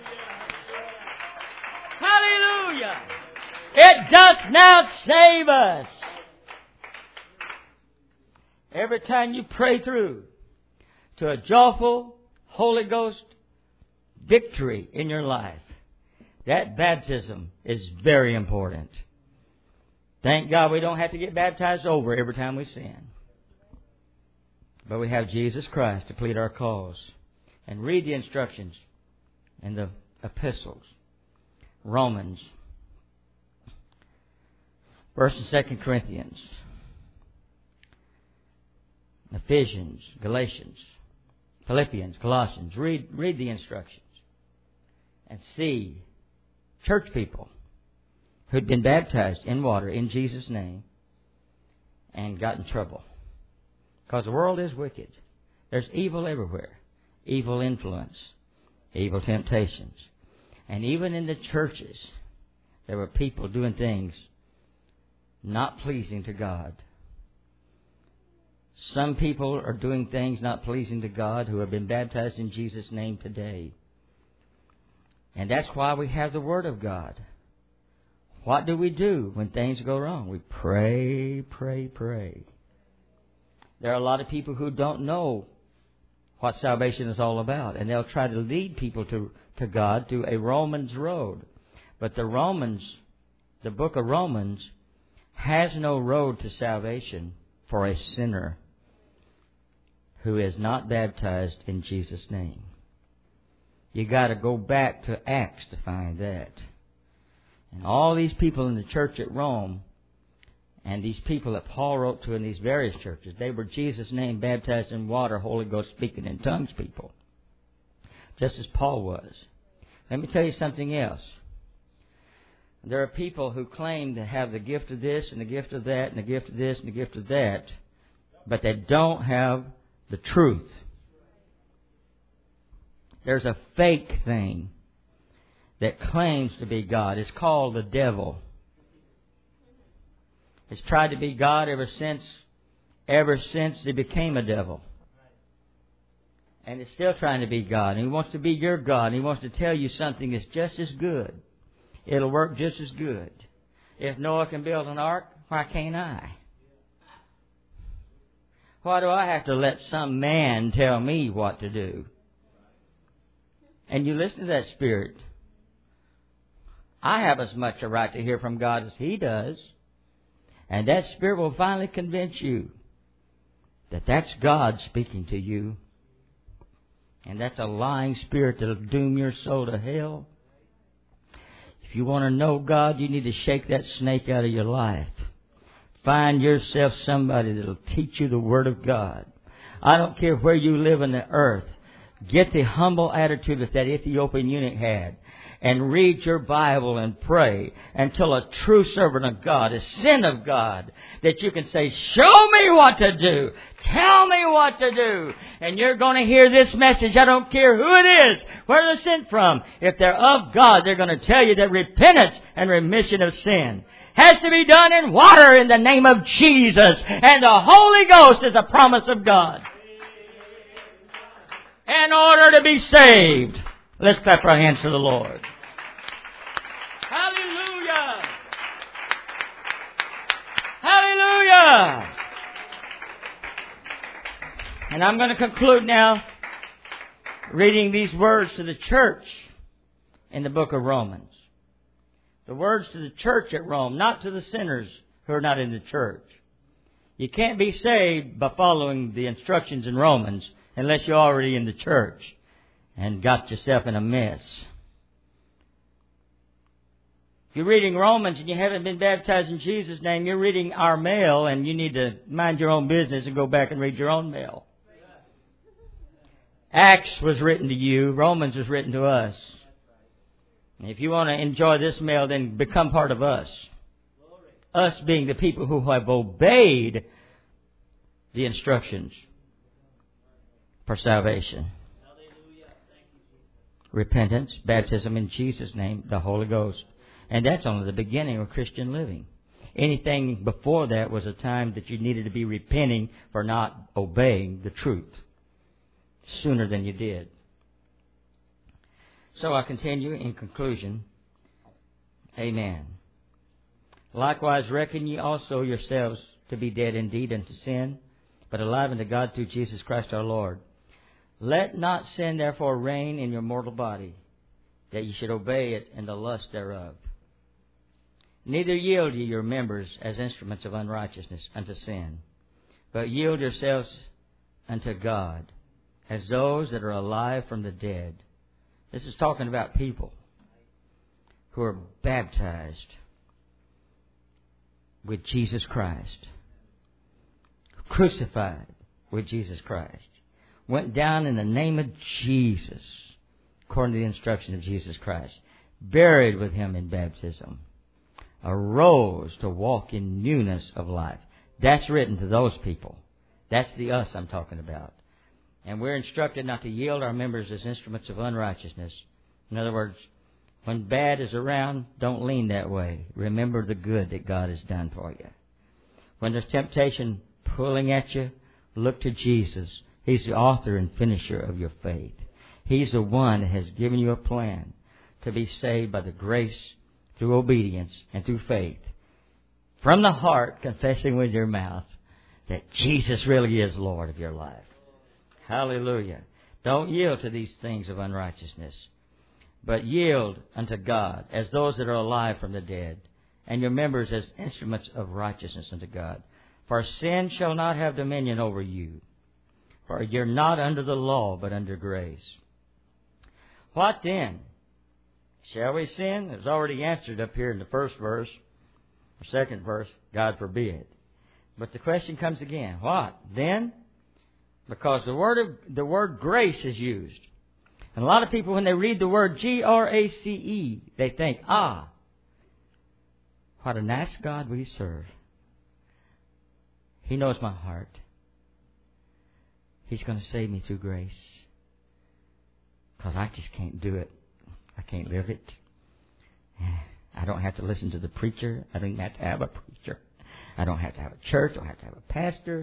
Hallelujah. It doth now save us. Every time you pray through to a joyful Holy Ghost victory in your life, that baptism is very important. Thank God we don't have to get baptized over every time we sin. But we have Jesus Christ to plead our cause. And read the instructions in the epistles. Romans, 1st and 2nd Corinthians, Ephesians, Galatians, Philippians, Colossians. Read the instructions and see church people who'd been baptized in water in Jesus' name and got in trouble. Because the world is wicked. There's evil everywhere. Evil influence. Evil temptations. And even in the churches, there were people doing things not pleasing to God. Some people are doing things not pleasing to God who have been baptized in Jesus' name today. And that's why we have the Word of God. What do we do when things go wrong? We pray, pray, pray. There are a lot of people who don't know what salvation is all about, and they'll try to lead people to God through a Romans road. But the book of Romans, has no road to salvation for a sinner who is not baptized in Jesus' name. You got to go back to Acts to find that. And all these people in the church at Rome, and these people that Paul wrote to in these various churches, they were Jesus' name baptized in water, Holy Ghost speaking in tongues people. Just as Paul was. Let me tell you something else. There are people who claim to have the gift of this and the gift of that and the gift of this and the gift of that, but they don't have the truth. There's a fake thing that claims to be God. It's called the devil. It's tried to be God ever since he became a devil. And it's still trying to be God. And he wants to be your God. And he wants to tell you something that's just as good. It'll work just as good. If Noah can build an ark, why can't I? Why do I have to let some man tell me what to do? And you listen to that spirit. I have as much a right to hear from God as he does. And that spirit will finally convince you that that's God speaking to you. And that's a lying spirit that'll doom your soul to hell. If you want to know God, you need to shake that snake out of your life. Find yourself somebody that'll teach you the Word of God. I don't care where you live on the earth. Get the humble attitude that Ethiopian eunuch had. And read your Bible and pray until a true servant of God, a son of God, that you can say, show me what to do. Tell me what to do. And you're going to hear this message. I don't care who it is, where they're sent from. If they're of God, they're going to tell you that repentance and remission of sin has to be done in water in the name of Jesus. And the Holy Ghost is a promise of God. In order to be saved. Let's clap our hands to the Lord. Hallelujah! Hallelujah! And I'm going to conclude now reading these words to the church in the book of Romans. The words to the church at Rome, not to the sinners who are not in the church. You can't be saved by following the instructions in Romans unless you're already in the church and got yourself in a mess. If you're reading Romans and you haven't been baptized in Jesus' name, you're reading our mail, and you need to mind your own business and go back and read your own mail. Acts was written to you. Romans was written to us. And if you want to enjoy this mail, then become part of us. Us being the people who have obeyed the instructions for salvation. Repentance, baptism in Jesus' name, the Holy Ghost. And that's only the beginning of Christian living. Anything before that was a time that you needed to be repenting for not obeying the truth sooner than you did. So I continue in conclusion. Amen. Likewise reckon ye also yourselves to be dead indeed unto sin, but alive unto God through Jesus Christ our Lord. Let not sin therefore reign in your mortal body, that ye should obey it in the lust thereof. Neither yield ye your members as instruments of unrighteousness unto sin, but yield yourselves unto God as those that are alive from the dead. This is talking about people who are baptized with Jesus Christ, crucified with Jesus Christ, went down in the name of Jesus, according to the instruction of Jesus Christ, buried with Him in baptism, arose to walk in newness of life. That's written to those people. That's the us I'm talking about. And we're instructed not to yield our members as instruments of unrighteousness. In other words, when bad is around, don't lean that way. Remember the good that God has done for you. When there's temptation pulling at you, look to Jesus. He's the author and finisher of your faith. He's the one that has given you a plan to be saved by the grace through obedience and through faith. From the heart, confessing with your mouth that Jesus really is Lord of your life. Hallelujah. Don't yield to these things of unrighteousness, but yield unto God as those that are alive from the dead, and your members as instruments of righteousness unto God. For sin shall not have dominion over you, for you're not under the law, but under grace. What then? Shall we sin? It's already answered up here in the first verse, or second verse, God forbid. But the question comes again. What then? Because the word grace is used. And a lot of people, when they read the word Grace, they think, what a nice God we serve. He knows my heart. He's going to save me through grace. Because I just can't do it. I can't live it. I don't have to listen to the preacher. I don't have to have a preacher. I don't have to have a church. I don't have to have a pastor.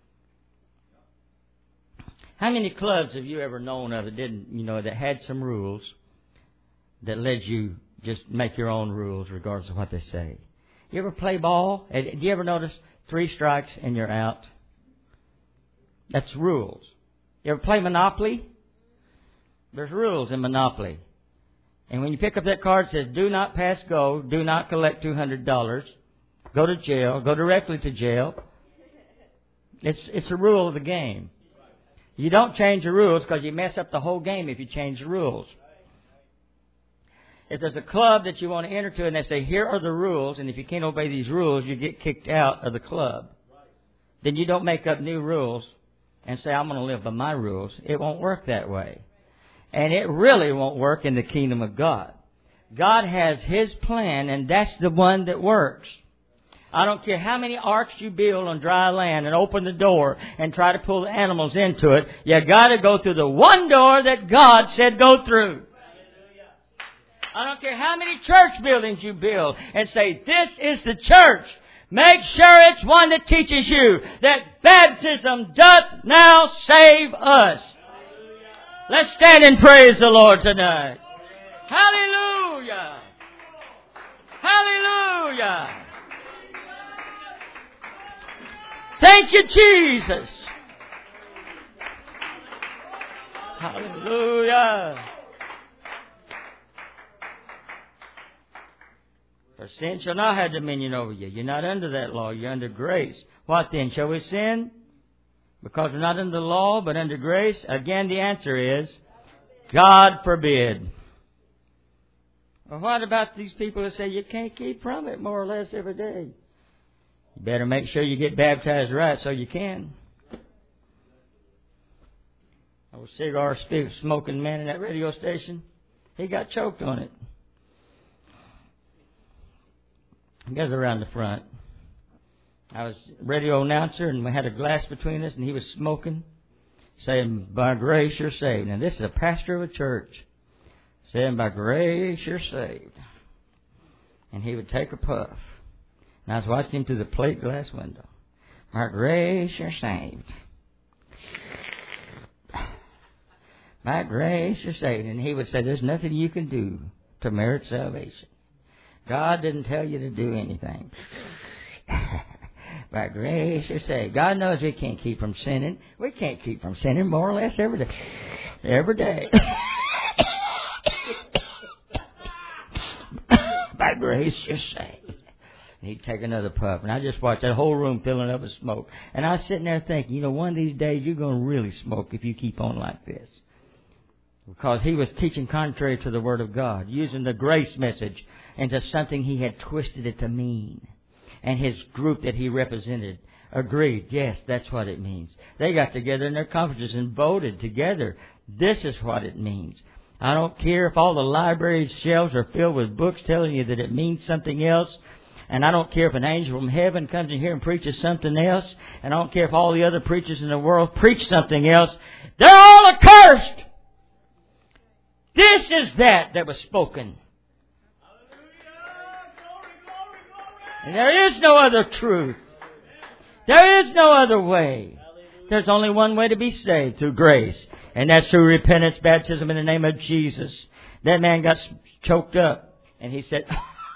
How many clubs have you ever known of that had some rules that led you just make your own rules regardless of what they say? You ever play ball? Do you ever notice 3 strikes and you're out? That's rules. You ever play Monopoly? There's rules in Monopoly. And when you pick up that card, it says, do not pass go, do not collect $200, go to jail, go directly to jail. It's a rule of the game. You don't change the rules because you mess up the whole game if you change the rules. If there's a club that you want to enter to and they say, here are the rules, and if you can't obey these rules, you get kicked out of the club. Then you don't make up new rules and say, I'm going to live by my rules. It won't work that way. And it really won't work in the kingdom of God. God has His plan, and that's the one that works. I don't care how many arks you build on dry land and open the door and try to pull the animals into it. You got to go through the one door that God said go through. I don't care how many church buildings you build and say, this is the church. Make sure it's one that teaches you that baptism doth now save us. Let's stand and praise the Lord tonight. Hallelujah. Hallelujah. Thank you, Jesus. Hallelujah. For sin shall not have dominion over you. You're not under that law. You're under grace. What then? Shall we sin? Because we're not under the law, but under grace? Again, the answer is, God forbid. Well, what about these people who say you can't keep from it more or less every day? You better make sure you get baptized right so you can. Old cigar smoking man in that radio station, he got choked on it. He got around the front. I was radio announcer, and we had a glass between us, and he was smoking, saying, "By grace you're saved." Now, this is a pastor of a church saying, "By grace you're saved." And he would take a puff. And I was watching him through the plate glass window. "By grace you're saved. By grace you're saved." And he would say, "There's nothing you can do to merit salvation. God didn't tell you to do anything. By grace you're saved." God knows we can't keep from sinning. We can't keep from sinning more or less every day. Every day. By grace you're saved. And he'd take another puff. And I just watched that whole room filling up with smoke. And I was sitting there thinking, one of these days you're going to really smoke if you keep on like this. Because he was teaching contrary to the Word of God, using the grace message into something he had twisted it to mean. And his group that he represented agreed, yes, that's what it means. They got together in their conferences and voted together. This is what it means. I don't care if all the library shelves are filled with books telling you that it means something else. And I don't care if an angel from heaven comes in here and preaches something else. And I don't care if all the other preachers in the world preach something else. They're all accursed. This is that was spoken. And there is no other truth. There is no other way. There's only one way to be saved, through grace. And that's through repentance, baptism in the name of Jesus. That man got choked up. And he said,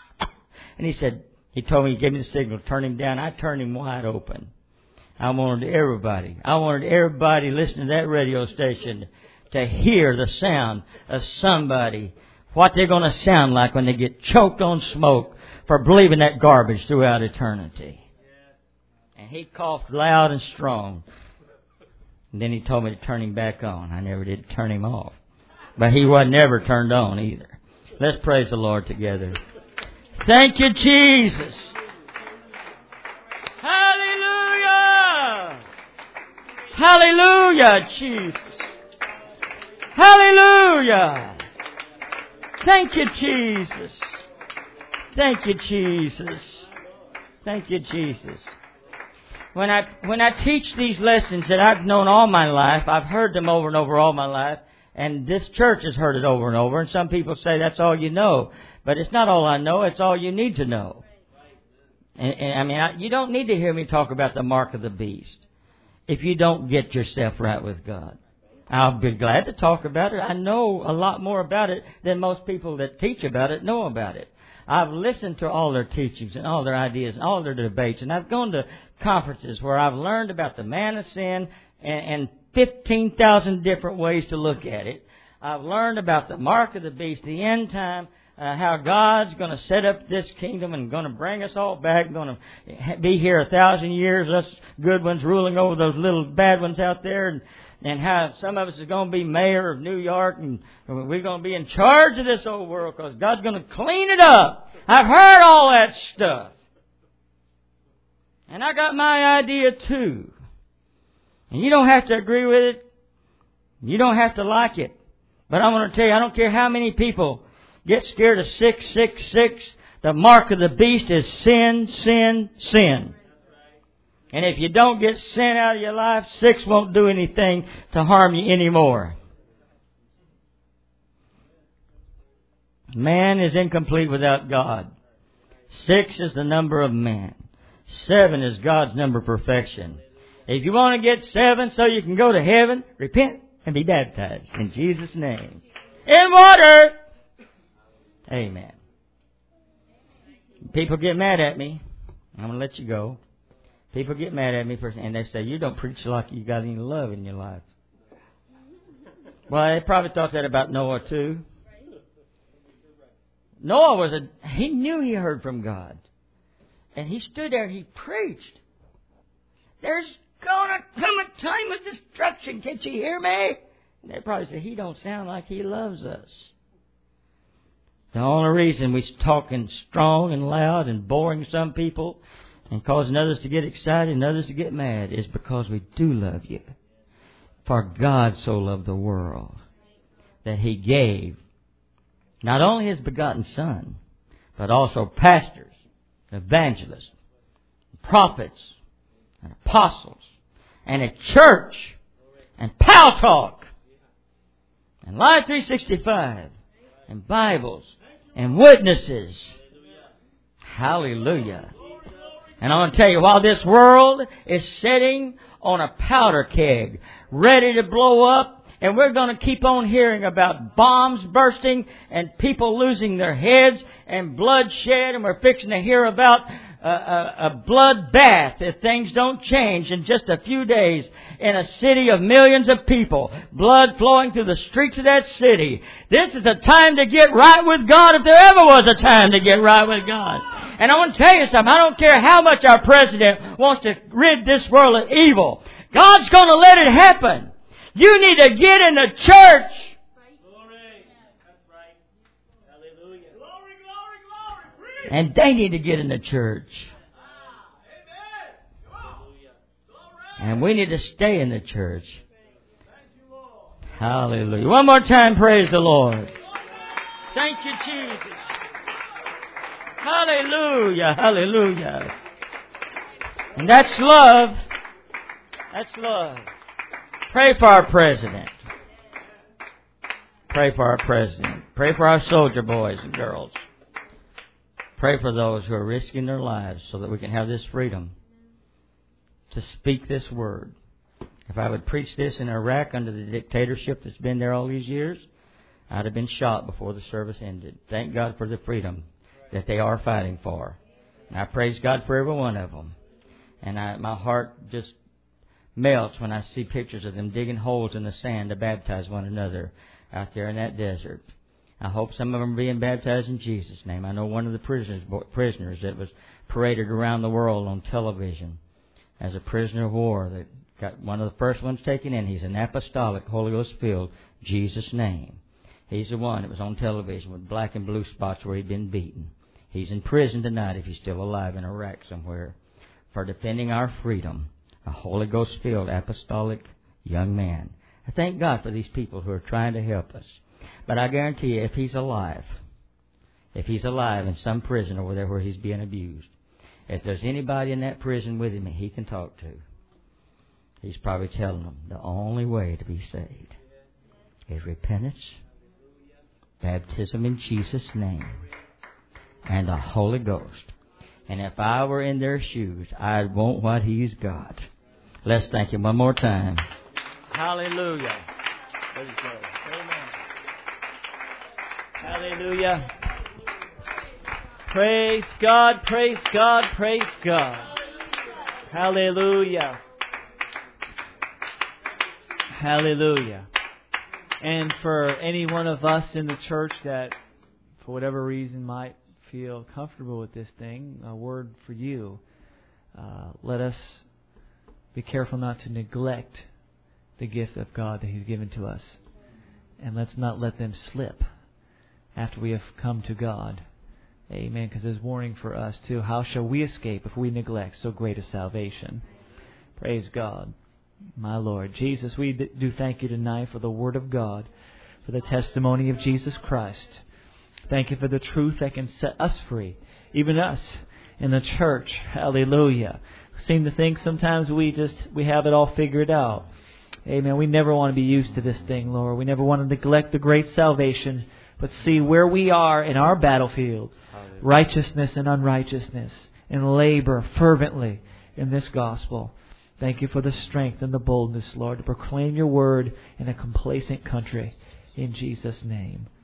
he told me, he gave me the signal, turn him down. I turned him wide open. I wanted everybody listening to that radio station to hear the sound of somebody, what they're going to sound like when they get choked on smoke for believing that garbage throughout eternity. And he coughed loud and strong. And then he told me to turn him back on. I never did turn him off. But he wasn't ever turned on either. Let's praise the Lord together. Thank you, Jesus. Hallelujah. Hallelujah, Jesus. Hallelujah. Thank you, Jesus. Thank you, Jesus. Thank you, Jesus. When I teach these lessons that I've known all my life, I've heard them over and over all my life, and this church has heard it over and over, and some people say that's all you know. But it's not all I know, it's all you need to know. You don't need to hear me talk about the mark of the beast if you don't get yourself right with God. I'll be glad to talk about it. I know a lot more about it than most people that teach about it know about it. I've listened to all their teachings and all their ideas and all their debates, and I've gone to conferences where I've learned about the man of sin and 15,000 different ways to look at it. I've learned about the mark of the beast, the end time, how God's going to set up this kingdom and going to bring us all back, going to be here 1,000 years, us good ones ruling over those little bad ones out there, and how some of us is going to be mayor of New York, and we're going to be in charge of this old world because God's going to clean it up. I've heard all that stuff. And I got my idea too. And you don't have to agree with it. You don't have to like it. But I'm going to tell you, I don't care how many people get scared of 666. The mark of the beast is sin, sin, sin. And if you don't get sin out of your life, 6 won't do anything to harm you anymore. Man is incomplete without God. 6 is the number of man. 7 is God's number of perfection. If you want to get 7 so you can go to heaven, repent and be baptized in Jesus' name. In water! Amen. People get mad at me. I'm going to let you go. People get mad at me and they say, you don't preach like you got any love in your life. Well, they probably thought that about Noah too. Noah he knew he heard from God. And he stood there and he preached. There's going to come a time of destruction. Can't you hear me? And they probably said, he don't sound like he loves us. The only reason we're talking strong and loud and boring some people and causing others to get excited and others to get mad is because we do love you. For God so loved the world that He gave not only His begotten Son, but also pastors, evangelists, prophets, and apostles, and a church, and Pal Talk, and Live 365, and Bibles, and witnesses. Hallelujah. And I want to tell you, while this world is sitting on a powder keg, ready to blow up, and we're going to keep on hearing about bombs bursting and people losing their heads and bloodshed, and we're fixing to hear about a bloodbath if things don't change in just a few days in a city of millions of people, blood flowing through the streets of that city. This is a time to get right with God if there ever was a time to get right with God. And I want to tell you something. I don't care how much our president wants to rid this world of evil. God's going to let it happen. You need to get in the church. Glory. That's right. Hallelujah. Glory, glory, glory. And they need to get in the church. And we need to stay in the church. Hallelujah. One more time, praise the Lord. Thank you, Jesus. Hallelujah, hallelujah. And that's love. That's love. Pray for our president. Pray for our president. Pray for our soldier boys and girls. Pray for those who are risking their lives so that we can have this freedom to speak this word. If I would preach this in Iraq under the dictatorship that's been there all these years, I'd have been shot before the service ended. Thank God for the freedom that they are fighting for. And I praise God for every one of them. And my heart just melts when I see pictures of them digging holes in the sand to baptize one another out there in that desert. I hope some of them are being baptized in Jesus' name. I know one of the prisoners that was paraded around the world on television as a prisoner of war that got one of the first ones taken in. He's an apostolic, Holy Ghost filled, Jesus' name. He's the one that was on television with black and blue spots where he'd been beaten. He's in prison tonight, if he's still alive, in Iraq somewhere, for defending our freedom. A Holy Ghost filled, apostolic young man. I thank God for these people who are trying to help us. But I guarantee you, if he's alive in some prison over there where he's being abused, if there's anybody in that prison with him that he can talk to, he's probably telling them the only way to be saved is repentance, baptism in Jesus' name, and the Holy Ghost. And if I were in their shoes, I'd want what he's got. Let's thank him one more time. Hallelujah. Amen. Hallelujah. Praise God, praise God, praise God. Hallelujah. Hallelujah. And for any one of us in the church that, for whatever reason, might feel comfortable with this thing, a word for you. Let us be careful not to neglect the gift of God that He's given to us. And let's not let them slip after we have come to God. Amen. Because there's warning for us too. How shall we escape if we neglect so great a salvation? Praise God. My Lord. Jesus, we do thank you tonight for the Word of God, for the testimony of Jesus Christ. Thank you for the truth that can set us free, even us in the church. Hallelujah. Seem to think sometimes we have it all figured out. Amen. We never want to be used to this thing, Lord. We never want to neglect the great salvation, but see where we are in our battlefield. Hallelujah. Righteousness and unrighteousness, and labor fervently in this gospel. Thank you for the strength and the boldness, Lord, to proclaim your word in a complacent country. In Jesus' name.